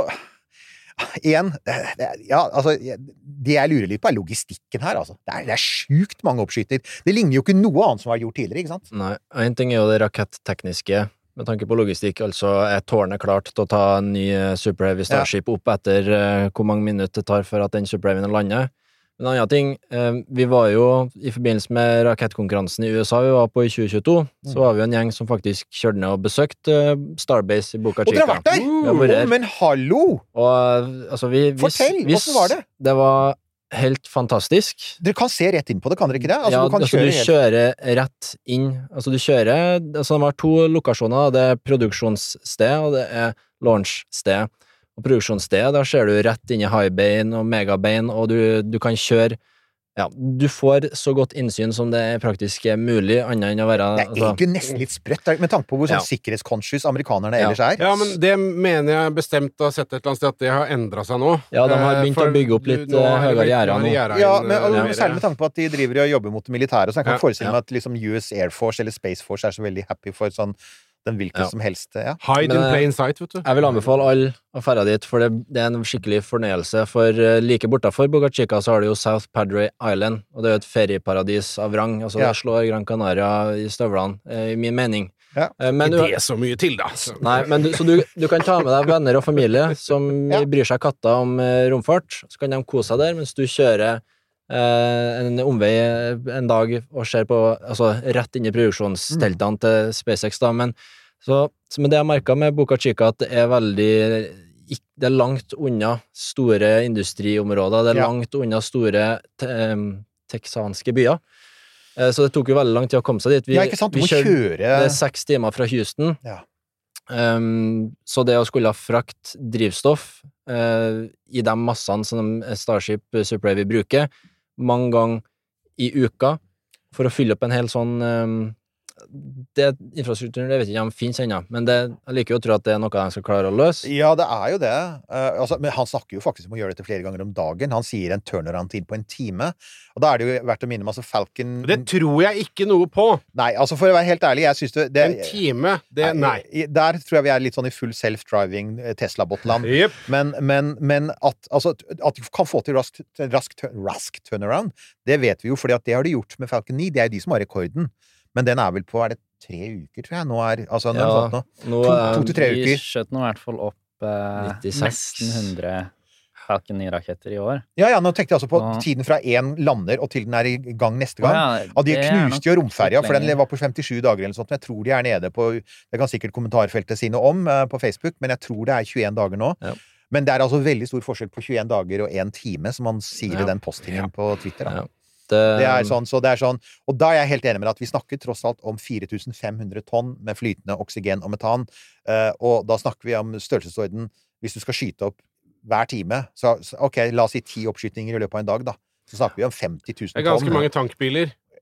igjen, ja, altså, det jeg lurer litt på er logistikken her, altså. Det er, det er sjukt mange oppskyter. Det ligner jo ikke noe annet som har gjort tidligere, ikke sant? Nei, en ting er jo det rakettekniske, med tanke på logistikk, altså er tårnet klart til å ta en ny Super Heavy Starship opp etter uh, hvor mange minutter det tar for at den Super Heavyen lander. En annen ting, uh, vi var jo i forbindelse med rakettkonkurransen i U S A vi var på i tjue tjueto, mm. så var vi en gjeng som faktisk kjørte ned og besøkte uh, Starbase i Boca Chica. Og dere har vært der? Vi har vært Oh, men hallo! Og, altså, vi, vi, Fortell, vi, hvordan var det? Det var helt fantastisk. Dere kan se rett inn på det, kan dere ikke det? Altså, ja, du kan altså kjøre du helt... kjører rett inn. Altså du kjører, altså de har to lokasjoner, det er produksjonssted og det er launchsted. Og produksjonssted, der ser du rett inn i highbane og megabane, og du, du kan kjøre, ja, du får så godt innsyn som det er praktisk mulig, annet enn å være... Det er altså, egentlig nesten litt sprøtt, med tanke på hvor sånn Ja. sikkerhetsconscious amerikanerne Ja. ellers er. Ja, men det mener jeg bestemt å ha sett et eller annet sted at det har endret seg nå. Ja, de har Eh, begynt for å bygge opp litt, nå er det høyere blitt- gjerder nå er det nå. gjerder Ja, inn, men, og, eh, særlig med tanke på at de driver og jobber mot det militære, så jeg kan Ja, forestille ja. meg at liksom U S Air Force eller Space Force er så veldig happy for sånn den hvilken Ja. som helst, ja. Hide Men, in eh, plain sight, vet du. Jeg vil anbefale alle å fære dit, for det, det er en skikkelig fornøyelse, for uh, like bortafor Boca Chica så har du jo South Padre Island, og det er jo et ferieparadis av rang, altså Ja. det slår Gran Canaria i støvlene, uh, i min mening. Ja. Uh, men du, Ikke det så mye til, da. Så- nei, men du, så du, du kan ta med deg venner og familie som Ja. bryr seg katta om uh, romfart, så kan de kose seg der, mens du kjører uh, en omvei en dag og ser på, altså rett inn i produksjonsteltene til SpaceX da, men Så, så med det jeg merket med Boca Chica, at det er veldig, det er langt unna store industriområder, det er Ja. langt unna store te, um, texanske byer. Eh, Så det tok jo veldig lang tid å komme seg dit. Vi, Ja, ikke sant? Du vi må kjørte- kjøre... Det er seks timer fra Houston. Ja. Um, så det å skulle ha frakt drivstoff eh, i de massene som Starship Super Heavy bruker, mange ganger i uka, for å fylle opp en hel sånn um, det infrastrukturen, det vet jeg ikke om finnes ennå, men det, jeg liker jo å tro at det er noe de skal klare å løse. Ja, det er jo det. Eh, altså, men han snakker jo faktisk om å gjøre dette flere ganger om dagen. Han sier en turnaround-tid på en time. Og da er det jo verdt å minne om altså Falcon... Det tror jeg ikke noe på. Nei, altså for å være helt ærlig, jeg synes det... det En time, det Nei. i- Der tror jeg vi er litt sånn i full self-driving eh, Tesla-botland. Jepp. Men, men, men at, altså, at de kan få til rask, rask, rask turnaround, det vet vi jo, fordi at det har de gjort med Falcon ni. Det er jo de som har rekorden. Men den er vel på, er det tre uker, tror jeg? Nå er, altså, Ja, ja, nå. nå, To, eh, to til tre Vi uker. skjøt nå i hvert fall opp eh, nittiseks. nesten hundre Falcon ni-raketter i år. Ja, ja, nå tenkte jeg altså på Ja. tiden fra én lander og til den er i gang neste gang. Å ja, Og de det er knuste jo nok romferja, litt for den lenger. var på femtisju dager eller sånt. Men jeg tror de er nede på, det kan sikkert kommentarfeltet si noe om eh, på Facebook, men jeg tror det er tjueen dager nå. Ja. Men det er altså veldig stor forskjell på tjueen dager og én time, som man sier Ja. i den postingen på Twitter. Da. Ja. Det, Det er sånn, så det er sånn, og da er jeg helt enig med deg at vi snakker tross alt om fire tusen fem hundre tonn med flytende oksygen og metan, eh, og da snakker vi om størrelsesorden, hvis du skal skyte opp hver time, så, så ok, la oss si ti oppskytninger i løpet av en dag da, så snakker vi om femti tusen Det tonn. er ganske mange tankbiler.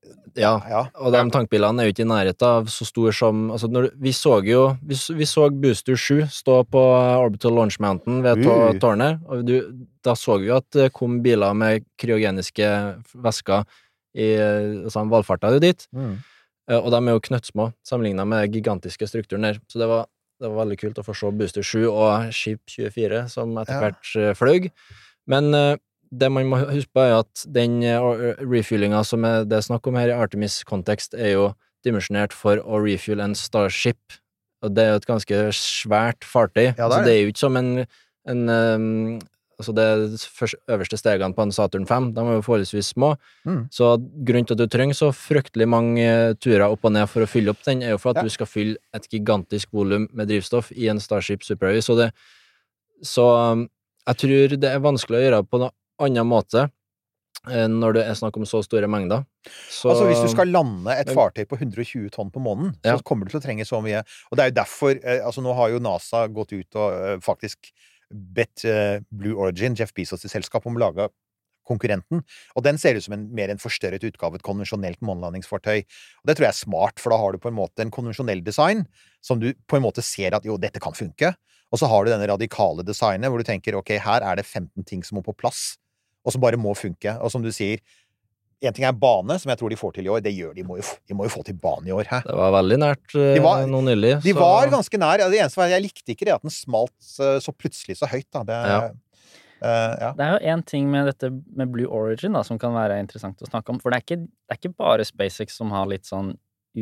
Ja, Ja. og de tankbilene er jo ikke i nærheten av så stor som altså når, Vi så jo Vi, s- vi så Booster sju stå på Orbital Launch Mountain ved tå- Uh. tårnet, og du, da så vi jo at det kom biler med kryogeniske væsker i altså, de valfarta jo dit, Mm. eh, og de er jo knøttsmå sammenlignet med den gigantiske strukturen der, så det var, det var veldig kult å få se Booster sju og Ship tjuefire, som etter Ja. hvert eh, fløy. Men eh, det man må huske på er at den uh, refillinga som er det er snakk om her i Artemis-kontekst, er jo dimensjonert for å refuel en Starship, og det er jo et ganske svært fartøy. Ja, det er altså, det. det er jo ikke som en, en um, altså det først, øverste stegene på en Saturn fem, de er jo forholdsvis små, Mm. så grunnen til at du trenger så fryktelig mange uh, turer opp og ned for å fylle opp den, er jo for at Ja. du skal fylle et gigantisk volum med drivstoff i en Starship Super Heavy, så det så um, jeg tror det er vanskelig å gjøre på noe annen måte eh, når det er snakk om så store mengder. Så, Altså hvis du skal lande et men- fartøy på hundre og tjue tonn på månen, Ja. så kommer du til å trenge så mye. Og det er jo derfor, eh, altså nå har jo NASA gått ut og eh, faktisk bedt eh, Blue Origin, Jeff Bezos' selskap, om å lage konkurrenten. Og den ser ut som en, mer en forstørret utgave av et konvensjonelt månelandingsfartøy. Og det tror jeg er smart, for da har du på en måte en konvensjonell design, som du på en måte ser at jo, dette kan funke. Og så har du denne radikale designet, hvor du tenker, ok, her er det femten ting som må på plass, og som bare må funke. Og som du sier, en ting er bane, som jeg tror de får til i år. Det gjør de. De må jo, de må jo få til bane i år, hæ? det var veldig nært eh, De var- nå nylig. De så- var ganske nær. Ja, det eneste var, jeg likte ikke det at den smalt eh, så plutselig så høyt, da. Det, Ja. eh, ja. Det er jo en ting med dette med Blue Origin da, som kan være interessant å snakke om. For det er ikke, det er ikke bare SpaceX som har litt sånn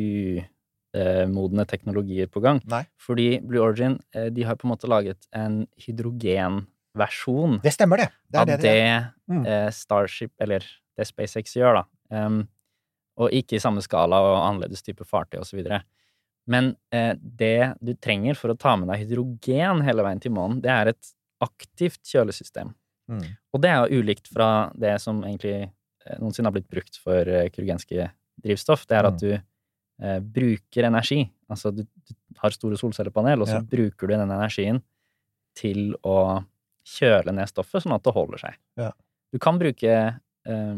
umodne teknologier på gang. Nei. Fordi Blue Origin eh, de har på en måte laget en hydrogenversjon Det stemmer, det. Det er av det, det, det. er. Mm. eh, Starship, eller det SpaceX gjør, da. Um, og ikke i samme skala og annerledes type fartøy og så videre. Men eh, det du trenger for å ta med deg hydrogen hele veien til månen, det er et aktivt kjølesystem. Mm. Og det er jo ulikt fra det som egentlig eh, noensinne har blitt brukt for eh, kryogenske drivstoff. Det er at Mm. du eh, bruker energi. Altså du, du har store solcellepanel, og så Ja. bruker du den energien til å kjøle ned stoffet, sånn at det holder seg. Ja. Du kan bruke eh,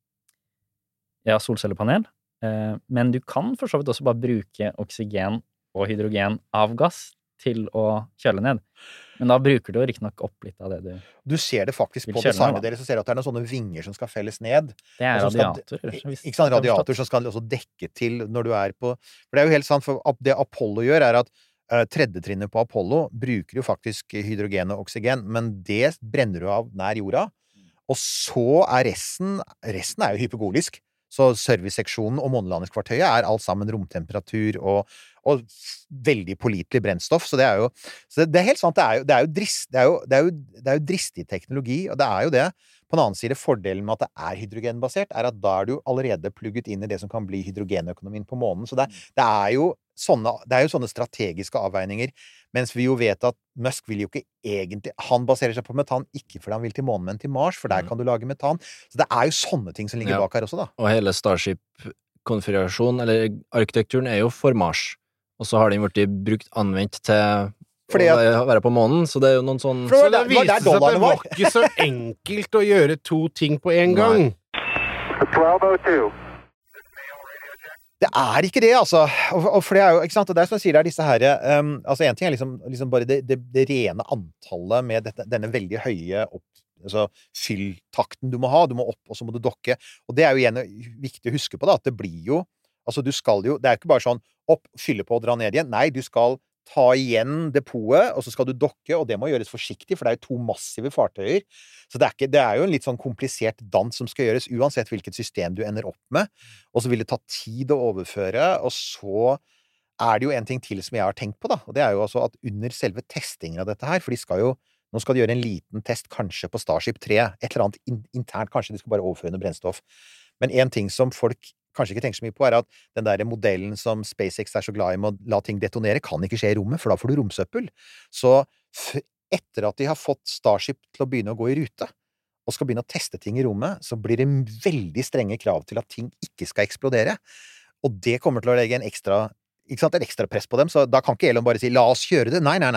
ja, solcellepanel, eh, men du kan for så vidt også bare bruke oksygen og hydrogen av gass til å kjøle ned. Men da bruker du jo riktignok opp litt av det du Du ser det faktisk Vil på kjøle den, designet da. deres, så ser du at det er noen sånne vinger som skal felles ned. Det er Og så skal- radiatorer. hvis Ikke sant, jeg har radiator forstått. som skal også dekke til når du er på For det er jo helt sant, for ap- det Apollo gjør, er at uh, tredjetrinnet på Apollo bruker jo faktisk hydrogen og oksygen, men det brenner du av nær jorda. Og så er resten Resten er jo hypogolisk. Så serviceseksjonen og månelandingskvartøyet er alt sammen romtemperatur og, og veldig pålitelig brennstoff. Så det er jo så det, det er helt sant. Det er jo, det er jo, drist, det er jo, det er jo, det er jo dristig teknologi, og det er jo det. På den annen side, fordelen med at det er hydrogenbasert, er at da er du allerede plugget inn i det som kan bli hydrogenøkonomien på månen. Så det, det, er jo sånne, det er jo sånne strategiske avveininger, mens vi jo vet at Musk vil jo ikke egentlig Han baserer seg på metan, ikke fordi han vil til månen, men til Mars, for der kan du lage metan. Så det er jo sånne ting som ligger Ja. bak her også, da. Og hele Starship-konfigurasjonen, eller arkitekturen, er jo for Mars. Og så har den blitt brukt anvendt til Fordi å at- være- være på månen, så det er jo noen sånn For Så det det var der- det var viste der seg at det dollaren var. var ikke så enkelt å gjøre to ting på en Nei. gang. twelve oh two. Det er ikke det, altså. Og, og for det er jo, ikke sant, og det er som jeg sier, det er disse her um, altså en ting er liksom, liksom bare det, det, det rene antallet med dette, denne veldig høye opp, altså fylltakten du må ha, du må opp, og så må du dokke. Og det er jo igjen viktig å huske på, da, at det blir jo, altså du skal jo, det er ikke bare sånn opp, fylle på og dra ned igjen. Nei, du skal ta igjen depotet, og så skal du dokke, og det må gjøres forsiktig, for det er jo to massive fartøyer. Så det er, ikke, det er jo en litt sånn komplisert dans som skal gjøres, uansett hvilket system du ender opp med. Og så vil det ta tid å overføre, og så er det jo en ting til som jeg har tenkt på, da, og det er jo altså at under selve testingen av dette her, for de skal jo, nå skal de gjøre en liten test kanskje på Starship tre, et eller annet in internt, kanskje de skal bare overføre noe brennstoff. Men en ting som folk kanskje ikke tenker så mye på, er at den der modellen som SpaceX er så glad i med å la ting detonere, kan ikke skje i rommet, for da får du romsøppel. Så etter at de har fått Starship til å begynne å gå i rute, og skal begynne å teste ting i rommet, så blir det veldig strenge krav til at ting ikke skal eksplodere. Og det kommer til å legge en ekstra, ikke sant, en ekstra press på dem, så da kan ikke Elon bare si, la oss kjøre det. Nei, nei, nei.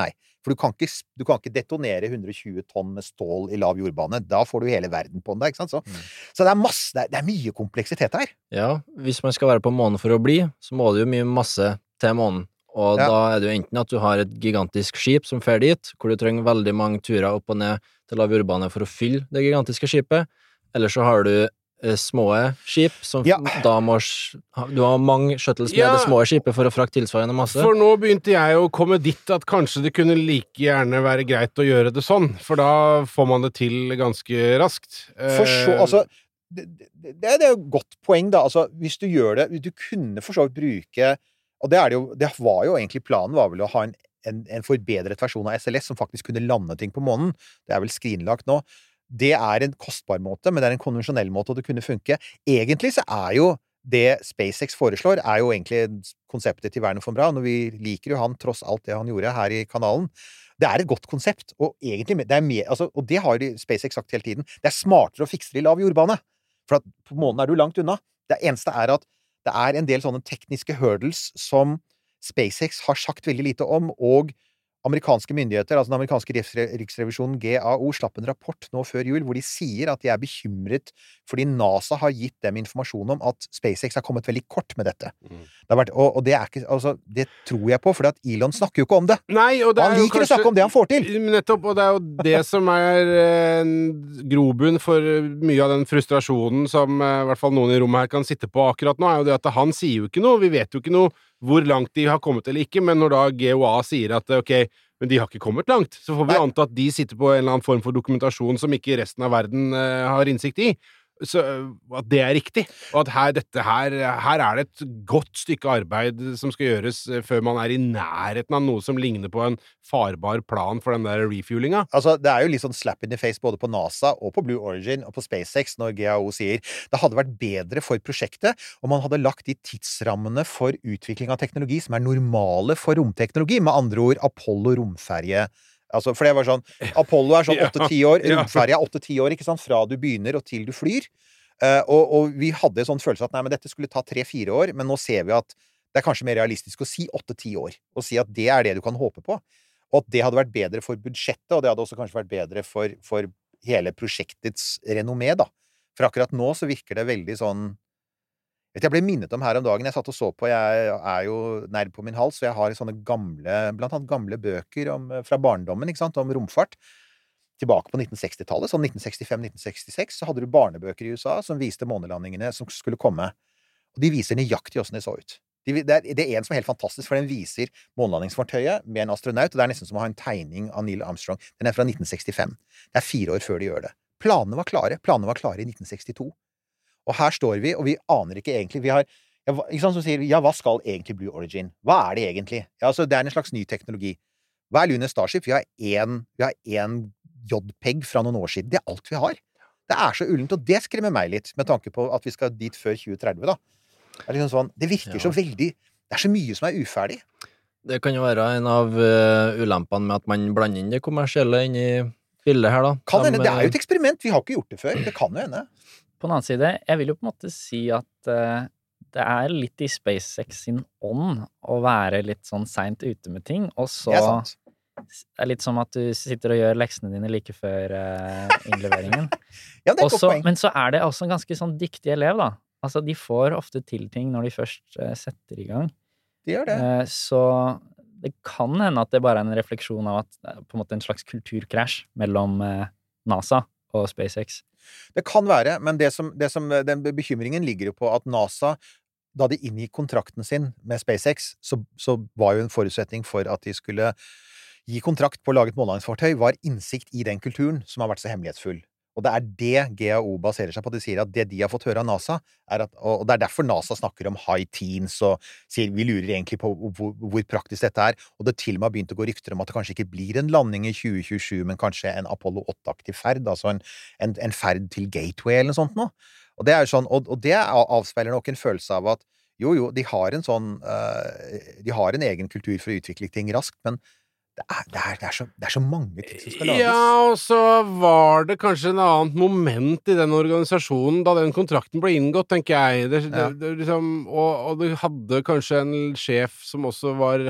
For du kan ikke, du kan ikke detonere hundre og tjue tonn med stål i lav jordbane. Da får du hele verden på den der, ikke sant? Så, mm. så det er masse, det er, det er mye kompleksitet her. Ja, hvis man skal være på månen for å bli, så må det jo mye masse til månen. Og ja. Da er det jo enten at du har et gigantisk skip som fer dit, hvor du trenger veldig mange turer opp og ned til lav jordbane for å fylle det gigantiske skipet, eller så har du eh, små skip som ja. Da må du har mange shuttles med ja. Det små skipet for å frakte tilsvarende masse. For nå begynte jeg å komme dit at kanskje det kunne like gjerne være greit å gjøre det sånn, for da får man det til ganske raskt. For så, altså det, det, det er jo et godt poeng da, altså hvis du gjør det, du kunne for så vidt bruke. Og det, er det, jo, det var jo egentlig planen var vel å ha en, en, en forbedret versjon av S L S som faktisk kunne lande ting på månen. Det er vel skrinlagt nå. Det er en kostbar måte, men det er en konvensjonell måte, og det kunne funke. Egentlig så er jo det SpaceX foreslår, er jo egentlig konseptet til Wernher von Braun, og vi liker jo han tross alt det han gjorde her i kanalen. Det er et godt konsept, og egentlig, det er mer, altså, og det har SpaceX sagt hele tiden, det er smartere å fikse det i lav jordbane, for at på månen er du langt unna. Det eneste er at det er en del sånne tekniske hurdles som SpaceX har sagt veldig lite om, og amerikanske myndigheter, altså den amerikanske riksrevisjonen G A O, slapp en rapport nå før jul, hvor de sier at de er bekymret fordi NASA har gitt dem informasjon om at SpaceX har kommet veldig kort med dette. Mm. Det har vært, og, og det er ikke, altså, det tror jeg på, for at Elon snakker jo ikke om det. Nei, og det og han er liker kanskje, å snakke om det han får til. Nettopp, og det er jo det som er en grobunn for mye av den frustrasjonen som i hvert fall noen i rommet her kan sitte på akkurat nå, er jo det at han sier jo ikke noe, vi vet jo ikke noe hvor langt de har kommet eller ikke, men når da G O A sier at ok, men de har ikke kommet langt, så får vi Nei. anta at de sitter på en eller annen form for dokumentasjon som ikke resten av verden uh, har innsikt i. Så at det er riktig, og at her, dette her, her er det et godt stykke arbeid som skal gjøres før man er i nærheten av noe som ligner på en farbar plan for den der refuelinga. Altså, det er jo litt sånn slap in the face både på NASA og på Blue Origin og på SpaceX når G A O sier det hadde vært bedre for prosjektet om man hadde lagt de tidsrammene for utvikling av teknologi som er normale for romteknologi, med andre ord Apollo romferje. Altså, for det var sånn, Apollo er sånn åtte-ti år, romferje er åtte-ti år, ikke sant, fra du begynner og til du flyr. Uh, og, og vi hadde en sånn følelse at nei, men dette skulle ta tre-fire år, men nå ser vi at det er kanskje mer realistisk å si åtte-ti år, og si at det er det du kan håpe på. Og at det hadde vært bedre for budsjettet, og det hadde også kanskje vært bedre for, for hele prosjektets renommé, da. For akkurat nå så virker det veldig sånn. Vet, jeg ble minnet om her om dagen, jeg satt og så på, jeg er jo nerd på min hals, så jeg har sånne gamle, blant annet gamle bøker om, fra barndommen, ikke sant, om romfart. Tilbake på nitten seksti-tallet, sånn nitten sekstifem nitten sekstiseks, så hadde du barnebøker i U S A som viste månelandingene som skulle komme. Og de viser nøyaktig hvordan det så ut. De, det, er, det er en som er helt fantastisk, for den viser månelandingsfartøyet med en astronaut, og det er nesten som å ha en tegning av Neil Armstrong. Den er fra nitten sekstifem. Det er fire år før de gjør det. Planene var klare. Planene var klare i nitten sekstito. Og her står vi, og vi aner ikke egentlig, vi har, ja, ikke sant som sier, ja, hva skal egentlig Blue Origin? Hva er det egentlig? Ja, altså, det er en slags ny teknologi. Hva er Lunar Starship? Vi har en, vi har en JPEG fra noen år siden. Det er alt vi har. Det er så ullent, og det skremmer meg litt, med tanke på at vi skal dit før tjue tretti, da. Det er liksom sånn, det virker ja. så veldig, det er så mye som er uferdig. Det kan jo være en av uh, ulempene med at man blander inn det kommersielle inn i bildet her, da. Kan hende, det er jo et eksperiment, vi har ikke gjort det før, det kan jo hende. På den annen side, jeg vil jo på en måte si at uh, det er litt i SpaceX sin ånd å være litt sånn sent ute med ting, og så det er sant. Det er litt som at du sitter og gjør leksene dine like før uh, innleveringen. Ja, det er et godt også, poeng. Men så er det også en ganske sånn dyktig elev, da. Altså, de får ofte til ting når de først uh, setter i gang. De gjør det. Uh, så det kan hende at det bare er en refleksjon av at uh, på en måte en slags kulturkrasj mellom uh, NASA og SpaceX. Det kan være, men det som, det som, den bekymringen ligger jo på at NASA, da de inngikk kontrakten sin med SpaceX, så, så var jo en forutsetning for at de skulle gi kontrakt på å lage et månelandingsfartøy, var innsikt i den kulturen som har vært så hemmelighetsfull. Og det er det G A O baserer seg på. De sier at det de har fått høre av NASA, er at, og det er derfor NASA snakker om high teens, og sier vi lurer egentlig på hvor, hvor praktisk dette er, og det til og med har begynt å gå rykter om at det kanskje ikke blir en landing i tjue tjuesju, men kanskje en Apollo åtte-aktig ferd, altså en, en, en ferd til Gateway eller noe sånt nå. Og det er jo sånn, og, og det avspeiler nok en følelse av at jo, jo, de har en sånn, uh, de har en egen kultur for å utvikle ting raskt, men Det er, det, er, det, er så, det er så mange ting som skal lages. Ja, og så var det kanskje en annet moment i den organisasjonen da den kontrakten ble inngått, tenker jeg. Det, det, Ja. det, liksom, og, og du hadde kanskje en sjef som også var hakk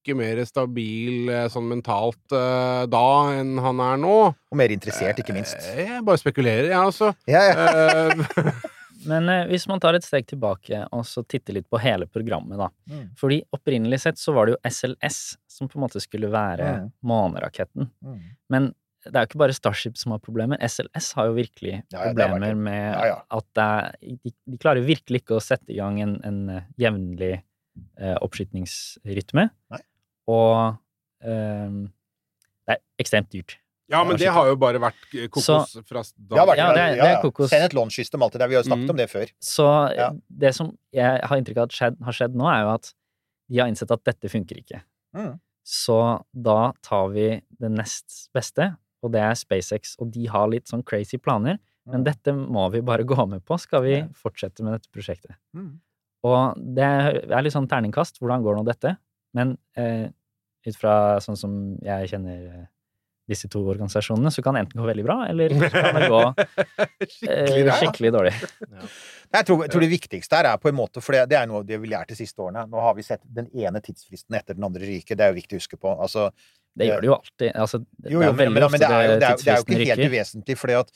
hakket mer stabil eh, sånn mentalt eh, da enn han er nå. Og mer interessert, ikke minst. Eh, Jeg bare spekulerer, jeg altså. Ja, ja. Eh, Men eh, hvis man tar et steg tilbake og så titter litt på hele programmet da. Mm. Fordi opprinnelig sett så var det jo S L S som på en måte skulle være Mm. måneraketten. Mm. Men det er jo ikke bare Starship som har problemer. S L S har jo virkelig Ja, ja, det har problemer vært- med Ja, ja. at det er, de, de klarer virkelig ikke å sette i gang en, en eh, jevnlig eh, oppskytningsrytme. Nei. Og eh, det er ekstremt dyrt. ja, men det har jo bare vært kokos fra Det har vært, Ja, det er- det er kokos. Send et launch system, alt det der. Vi har jo snakket Mm. om det før. Så Ja. det som jeg har inntrykk av at skjedd, har skjedd nå, er jo at de har innsett at dette funker ikke. Mm. Så da tar vi det nest beste, og det er SpaceX, og de har litt sånn crazy planer, men Mm. dette må vi bare gå med på, skal vi Ja. fortsette med dette prosjektet. Mm. Og det er litt sånn terningkast, hvordan går nå dette? Men eh, ut fra sånn som jeg kjenner eh, disse to organisasjonene, så kan det enten gå veldig bra, eller så kan det gå eh, Skikkelig ræva. skikkelig dårlig. Jeg tror, jeg tror det viktigste her er på en måte, for det, det er noe av det vi lært de siste årene. Nå har vi sett den ene tidsfristen etter den andre ryke, det er jo viktig å huske på. Altså, Det gjør det jo alltid. Altså, det jo, er jo, jo men, veldig men, ofte men det, er jo, det, er, jo- det er jo tidsfristen ikke helt ryker. uvesentlig, fordi at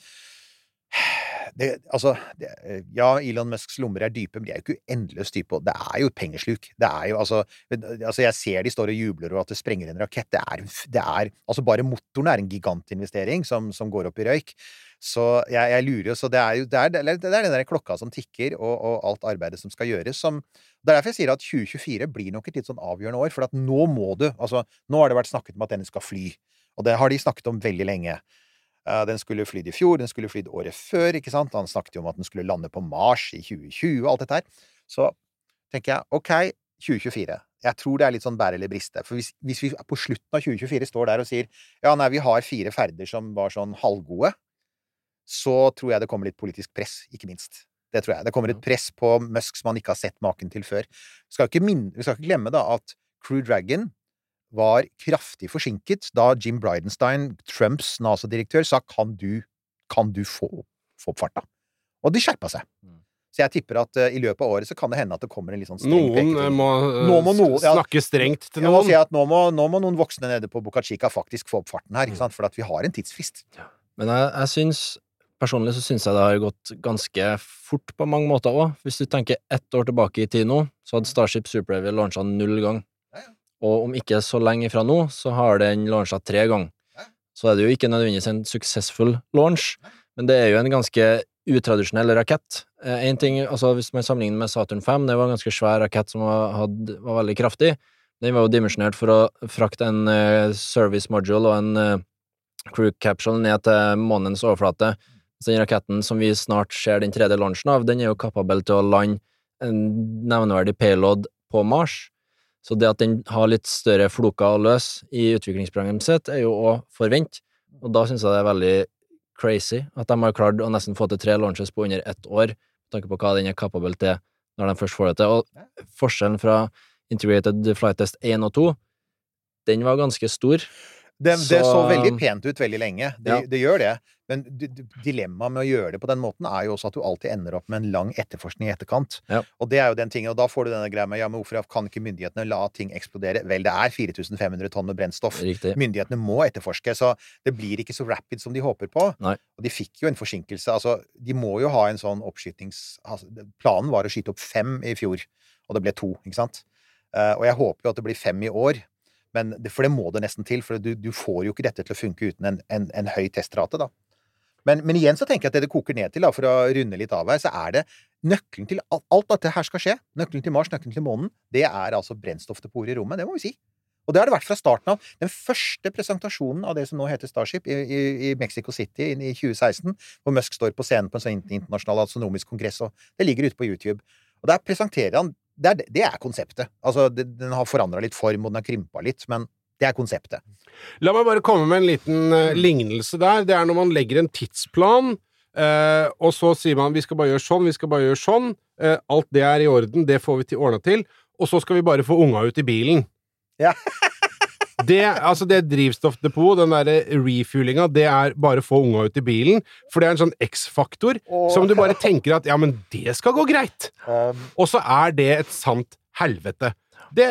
det, altså, det, ja, Elon Musks lommer er dype, men de er jo ikke endeløst dype, og det er jo et pengesluk. Det er jo, altså, altså, jeg ser de står og jubler over at det sprenger en rakett. Det er, det er, altså, bare motoren er en gigantinvestering som, som går opp i røyk. Så jeg, jeg lurer jo, så det er jo, det er, det er den der klokka som tikker, og, og alt arbeidet som skal gjøres, som, det er derfor jeg sier at tjue tjuefire blir nok et litt sånn avgjørende år, for at nå må du, altså, nå har det vært snakket om at den skal fly, og det har de snakket om veldig lenge. Uh, den skulle fly i fjor, den skulle fly året før, ikke sant? Han snakket jo om at den skulle lande på Mars i tjue tjue og alt dette her. Så tenker jeg, ok, tjue tjuefire. Jeg tror det er litt sånn bære eller briste. For hvis, hvis vi på slutten av tjue tjuefire står der og sier, ja, nei, vi har fire ferder som var sånn halvgode, så tror jeg det kommer litt politisk press, ikke minst. Det tror jeg. Det kommer et press på Musk som man ikke har sett maken til før. Vi skal ikke, minne, vi skal ikke glemme da at Crew Dragon var kraftig forsinket da Jim Bridenstine, Trumps NASA-direktør, sa kan du, kan du få, få opp farta? Og de skjerpa seg. Så jeg tipper at uh, i løpet av året så kan det hende at det kommer en litt sånn streng Noen pekefinger. må, eh, Nå må noen- ja. snakke strengt til Jeg må noen. si at nå må, nå må noen voksne nede på Boca Chica faktisk få opp farten her, ikke sant? For at vi har en tidsfrist. Men jeg, jeg syns Personlig så syns jeg det har gått ganske fort på mange måter òg. Hvis du tenker ett år tilbake i tid nå, så hadde Starship Super Heavy launcha null gang. Ja, ja. Og om ikke så lenge ifra nå, så har den launcha tre ganger. Ja. Så er det jo ikke nødvendigvis en successful launch, men det er jo en ganske utradisjonell rakett. Eh, en ting, altså Hvis man sammenligner med Saturn fem, det var en ganske svær rakett som var, hadde, var veldig kraftig. Den var jo dimensjonert for å frakte en uh, service module og en uh, crew capsule ned til månens overflate. Så den raketten som vi snart ser den tredje launchen av, den er jo kapabel til å lande en nevneverdig payload på Mars. Så det at den har litt større floker å løse i utviklingsprogrammet sitt, er jo å forvente. Og da synes jeg det er veldig crazy at de har klart å nesten få til tre launches på under ett år, med tanke på hva den er kapabel til når de først får det til. Og forskjellen fra Integrated Flight Test én og to, den var ganske stor. Det, det så Så- veldig pent ut veldig lenge. Det, Ja. det gjør det. Men d- d- dilemmaet med å gjøre det på den måten er jo også at du alltid ender opp med en lang etterforskning i etterkant. Ja. Og det er jo den tingen, og da får du denne greia med ja, men hvorfor kan ikke myndighetene la ting eksplodere? Vel, det er fire tusen fem hundre tonn med brennstoff. Riktig. Myndighetene må etterforske, så det blir ikke så rapid som de håper på. Nei. Og de fikk jo en forsinkelse. Altså, de må jo ha en sånn oppskytings... Altså, planen var å skyte opp fem i fjor, og det ble to, ikke sant? Eh, og jeg håper jo at det blir fem i år. Men det, for det må det nesten til, for du, du får jo ikke dette til å funke uten en, en, en høy testrate, da. Men, men igjen så tenker jeg at det det koker ned til, da, for å runde litt av her, så er det nøkkelen til alt, alt dette her skal skje, nøkkelen til Mars, nøkkelen til månen, det er altså brennstoffdepot i rommet, det må vi si. Og det har det vært fra starten av. Den første presentasjonen av det som nå heter Starship i, i, i Mexico City i tjue seksten, hvor Musk står på scenen på en sånn internasjonal astronomisk kongress, og det ligger ute på YouTube. Og der presenterer han, det er, det er konseptet. Altså, det, den har forandret litt form, og den har krympet litt, men det er konseptet. La meg bare komme med en liten uh, lignelse der. Det er når man legger en tidsplan, uh, og så sier man vi skal bare gjøre sånn, vi skal bare gjøre sånn. Uh, alt det er i orden, det får vi til ordnet til. Og så skal vi bare få unga ut i bilen. Ja. det, altså det drivstoffdepot, den der refuelinga, det er bare få unga ut i bilen. For det er en sånn X-faktor Åh. som du bare tenker at ja, men det skal gå greit. Um, Og så er det et sant helvete. Det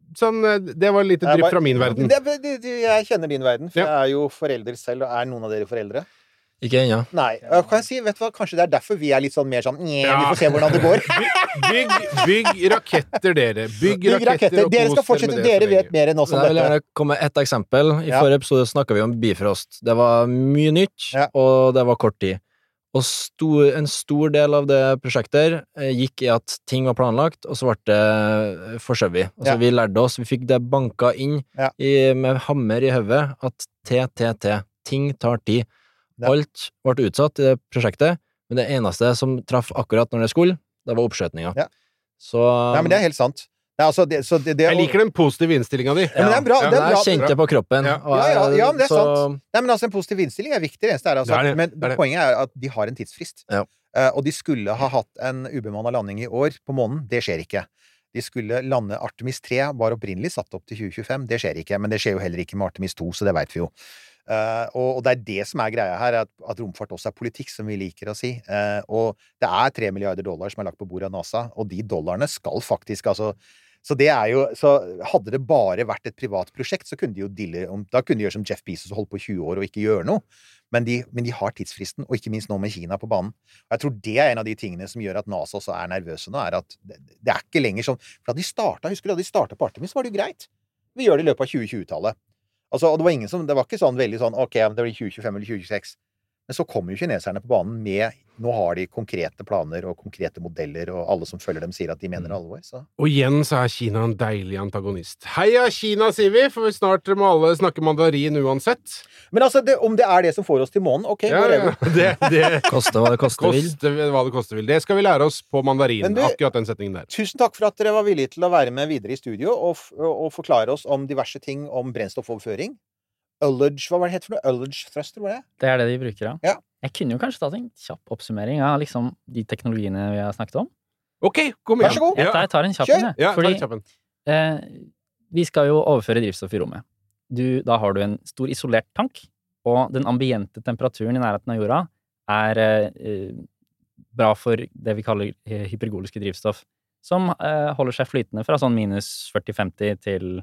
sånn, det var litt drypp fra min verden. Det, det, det, jeg kjenner din verden, for Ja. jeg er jo forelder selv, og er noen av dere foreldre? Ikke ennå. Nei. Og Kan jeg si, vet du hva, kanskje det er derfor vi er litt sånn mer sånn, nye, Ja. vi får se hvordan det går. Bygg, bygg raketter, dere. Bygg, Bygg raketter, raketter. og Dere kos skal fortsette, med det dere så vet lenge. mer enn oss om Jeg vil dette. gjerne komme med ett eksempel. I Ja. forrige episode snakket vi om Bifrost. Det var mye nytt, Ja. og det var kort tid. Og stor, en stor del av det prosjektet eh, gikk i at ting var planlagt, og så ble det forskjøvet. Altså, Ja. vi lærte oss, vi fikk det banka inn Ja. i, med hammer i hodet, at T T T, ting tar tid. Ja. Alt ble utsatt i det prosjektet, men det eneste som traff akkurat når det skulle, det var oppskjøtninga. Ja. Så Nei, men det er helt sant. Det er altså, det, så det, det, Jeg liker den positive innstillinga di. Ja, men det er bra, Ja. det er bra. Jeg kjente det på kroppen. Ja. og Ja, ja, ja, men det er så- sant. Nei, men altså, en positiv innstilling er viktig, det eneste er altså, Det er det, men det er det. poenget er at de har en tidsfrist. Ja. Eh, og de skulle ha hatt en ubemannet landing i år på månen. Det skjer ikke. De skulle lande Artemis tre, var opprinnelig satt opp til tjue tjuefem. Det skjer ikke, men det skjer jo heller ikke med Artemis to, så det vet vi jo. Eh, og, og det er det som er greia her, at, at romfart også er politikk, som vi liker å si. Eh, og det er tre milliarder dollar som er lagt på bordet av NASA, og de dollarene skal faktisk, altså så det er jo, så hadde det bare vært et privat prosjekt, så kunne de jo dille om, da kunne de gjøre som Jeff Bezos og holde på i tjue år og ikke gjøre noe. Men de, men de har tidsfristen, og ikke minst nå med Kina på banen. Og jeg tror det er en av de tingene som gjør at NASA også er nervøse nå, er at det, det er ikke lenger sånn, for da de startet, husker du, da de startet på Artemis, var det jo greit. Vi gjør det i løpet av tjue tjue-tallet. Altså, og det var ingen som, det var ikke sånn veldig sånn, ok, det blir tjue tjuefem eller tjue tjueseks. Men så kommer jo kineserne på banen med, nå har de konkrete planer og konkrete modeller, og alle som følger dem sier at de mener alvor, så. Og igjen så er Kina en deilig antagonist. Heia Kina, sier vi, for snart må alle snakke mandarin uansett. Men altså, det, om det er det som får oss til månen, ok, Ja, whatever. ja. Det, det Koste hva det koste vil. koster hva det koster vil. Det skal vi lære oss på mandarin, Men du- akkurat den setningen der. Tusen takk for at dere var villige til å være med videre i studio og, f- og forklare oss om diverse ting om brennstoffoverføring. Ullage, hva var det het for noe? Ullage thruster, var det? Det er det de bruker, ja. Ja. Jeg kunne jo kanskje tatt en kjapp oppsummering av liksom de teknologiene vi har snakket om. Ok, kom igjen. Vær så god. Jeg Ja, tar, jeg tar en kjapp Kjør. en, jeg. ja ta Fordi en kjapp en. eh, vi skal jo overføre drivstoff i rommet. Du, da har du en stor isolert tank, og den ambiente temperaturen i nærheten av jorda er eh, bra for det vi kaller eh, hypergoliske drivstoff, som eh, holder seg flytende fra sånn minus førti femti til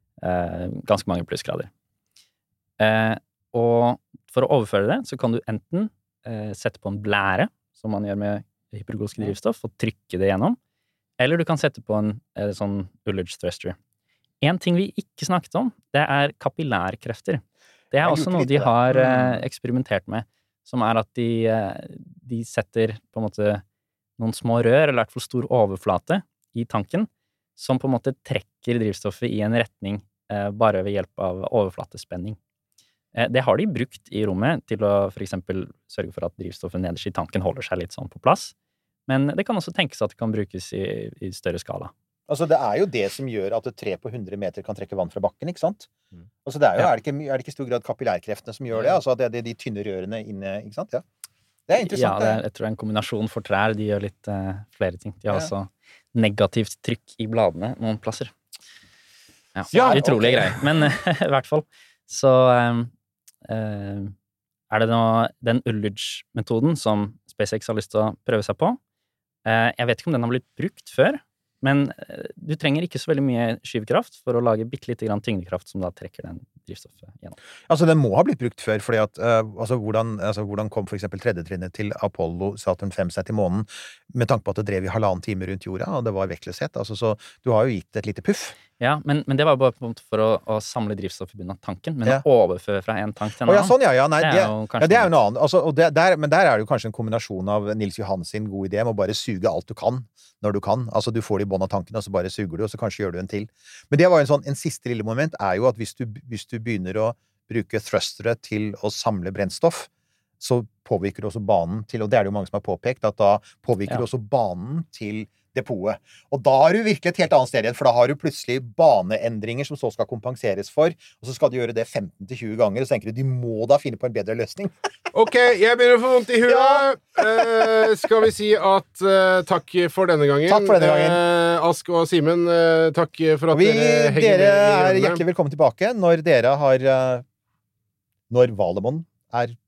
eh, ganske mange plussgrader. Eh, og for å overføre det, så kan du enten eh, sette på en blære, som man gjør med hypergoliske drivstoff, og trykke det gjennom, eller du kan sette på en eh, sånn Ullage thruster. En ting vi ikke snakket om, det er kapillærkrefter. Det er Jeg også lurte noe litt de på det. har eh, Mm. eksperimentert med, som er at de, eh, de setter på en måte noen små rør, eller i hvert fall stor overflate, i tanken, som på en måte trekker drivstoffet i en retning eh, bare ved hjelp av overflatespenning. Eh, det har de brukt i rommet til å for eksempel sørge for at drivstoffet nederst i tanken holder seg litt sånn på plass. Men det kan også tenkes at det kan brukes i, i større skala. Altså, det er jo det som gjør at et tre på hundre meter kan trekke vann fra bakken, ikke sant? Altså, det er jo, Ja. er, det ikke, my- er det ikke i stor grad kapillærkreftene som gjør det? Altså, at det er de tynne rørene inne, ikke sant? Ja. Det er Ja, interessant. det det. er, jeg tror det er en kombinasjon for trær. De gjør litt eh, flere ting. De har Ja. også negativt trykk i bladene noen plasser. Ja, Ja, utrolige ok. greier. Men eh, i hvert fall så eh, eh, er det nå den Ullage-metoden som SpaceX har lyst til å prøve seg på. Eh, jeg vet ikke om den har blitt brukt før, men eh, du trenger ikke så veldig mye skyvekraft for å lage bitte lite grann tyngdekraft som da trekker den drivstoffet gjennom. Altså, den må ha blitt brukt før, fordi at eh, altså, hvordan, altså, hvordan kom for eksempel tredje trinnet til Apollo Saturn fem seg til månen, med tanke på at det drev i halvannen time rundt jorda, og det var vektløshet. Altså, så du har jo gitt et lite puff. Ja, men, men det var bare på en måte for å, å samle drivstoff i bunnen av tanken, men Ja. å overføre fra en tank til en Å ja, annen. sånn, ja, ja. Nei, Det det, er jo ja, kanskje det er jo noe noe annet. Altså, og det, der, men der er det jo kanskje en kombinasjon av Nils Johan sin gode idé med å bare suge alt du kan, når du kan. Altså, du får det i bånn av tanken, og så bare suger du, og så kanskje gjør du en til. Men det var jo en sånn, en siste lille moment er jo at hvis du, hvis du begynner å bruke thrustere til å samle brennstoff, så påvirker det også banen til, og det er det jo mange som har påpekt, at da påvirker Ja. det også banen til depotet. Og da er du virkelig et helt annet sted igjen, for da har du plutselig baneendringer som så skal kompenseres for, og så skal du gjøre det femten til tjue ganger, og så tenker du, de må da finne på en bedre løsning. Ok, jeg begynner å få vondt i huet. Ja. Eh, skal vi si at eh, takk for denne gangen. Takk for denne gangen. Eh, Ask og Simen, eh, takk for Og at vi, dere henger dere med i er hjørnet. hjertelig velkommen tilbake når dere har, eh, når Valemon er på gang.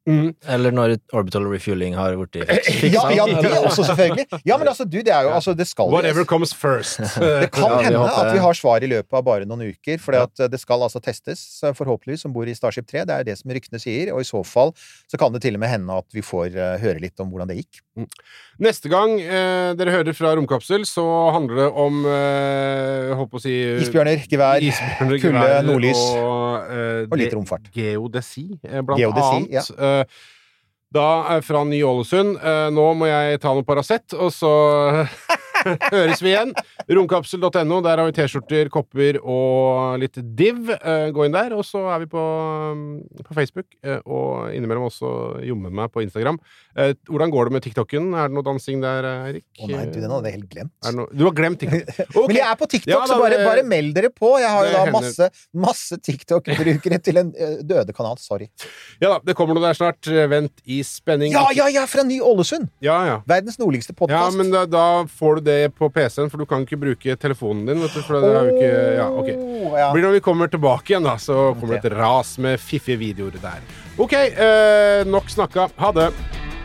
Mm. Eller når orbital refueling har vært fiksa. Ja, ja, det også selvfølgelig. Ja, men altså, du, det er jo, altså, det skal Whatever comes first. Det kan Ja, vi hende håper- at vi har svar i løpet av bare noen uker, for det skal altså testes, forhåpentligvis, som bor i Starship tre. Det er det som ryktene sier, og i så fall så kan det til og med hende at vi får uh, høre litt om hvordan det gikk. Neste gang eh, dere hører fra Romkapsel, så handler det om eh, håper å si Isbjørner, gevær, isbjørner, kulde, gevær nordlys og, eh, og litt det- romfart. Geodesi, eh, blant Geodesi, annet. ja. Eh, Da er fra Ny-Ålesund. Eh, nå må jeg ta noe Paracet, og så høres vi igjen. Romkapsel punktum no, der har vi t-skjorter, kopper og litt div. Eh, gå inn der, og så er vi på, på Facebook, eh, og innimellom også jomme meg på Instagram. Eh, hvordan går det med TikToken? Er det noe dansing der, Erik? Å nei, du, den hadde jeg helt glemt. Er det noe? Du har glemt TikTok? Ok. Men jeg er på TikTok, Ja, da, så bare, det- bare meld dere på. Jeg har jo det da hender. masse, masse TikTok-brukere til en uh, døde kanal. Sorry. Ja da, det kommer noe der snart. Vent i spenning. Ja, ja, ja! Fra Ny-Ålesund! Ja, ja. Verdens nordligste Ja, podkast. men da, da får du det på P C-en, for du kan ikke bruke telefonen din, vet du, for det er jo ikke Ja, ok. Ja. Blir når vi kommer tilbake igjen, da, så kommer det et ras med fiffige videoer der. Ok, eh, nok snakka. Ha det.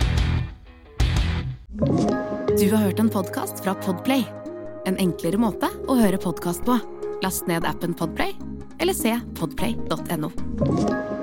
Du har hørt en podcast fra Podplay. En enklere måte å høre podcast på. Last ned appen Podplay, eller se podplay punktum no.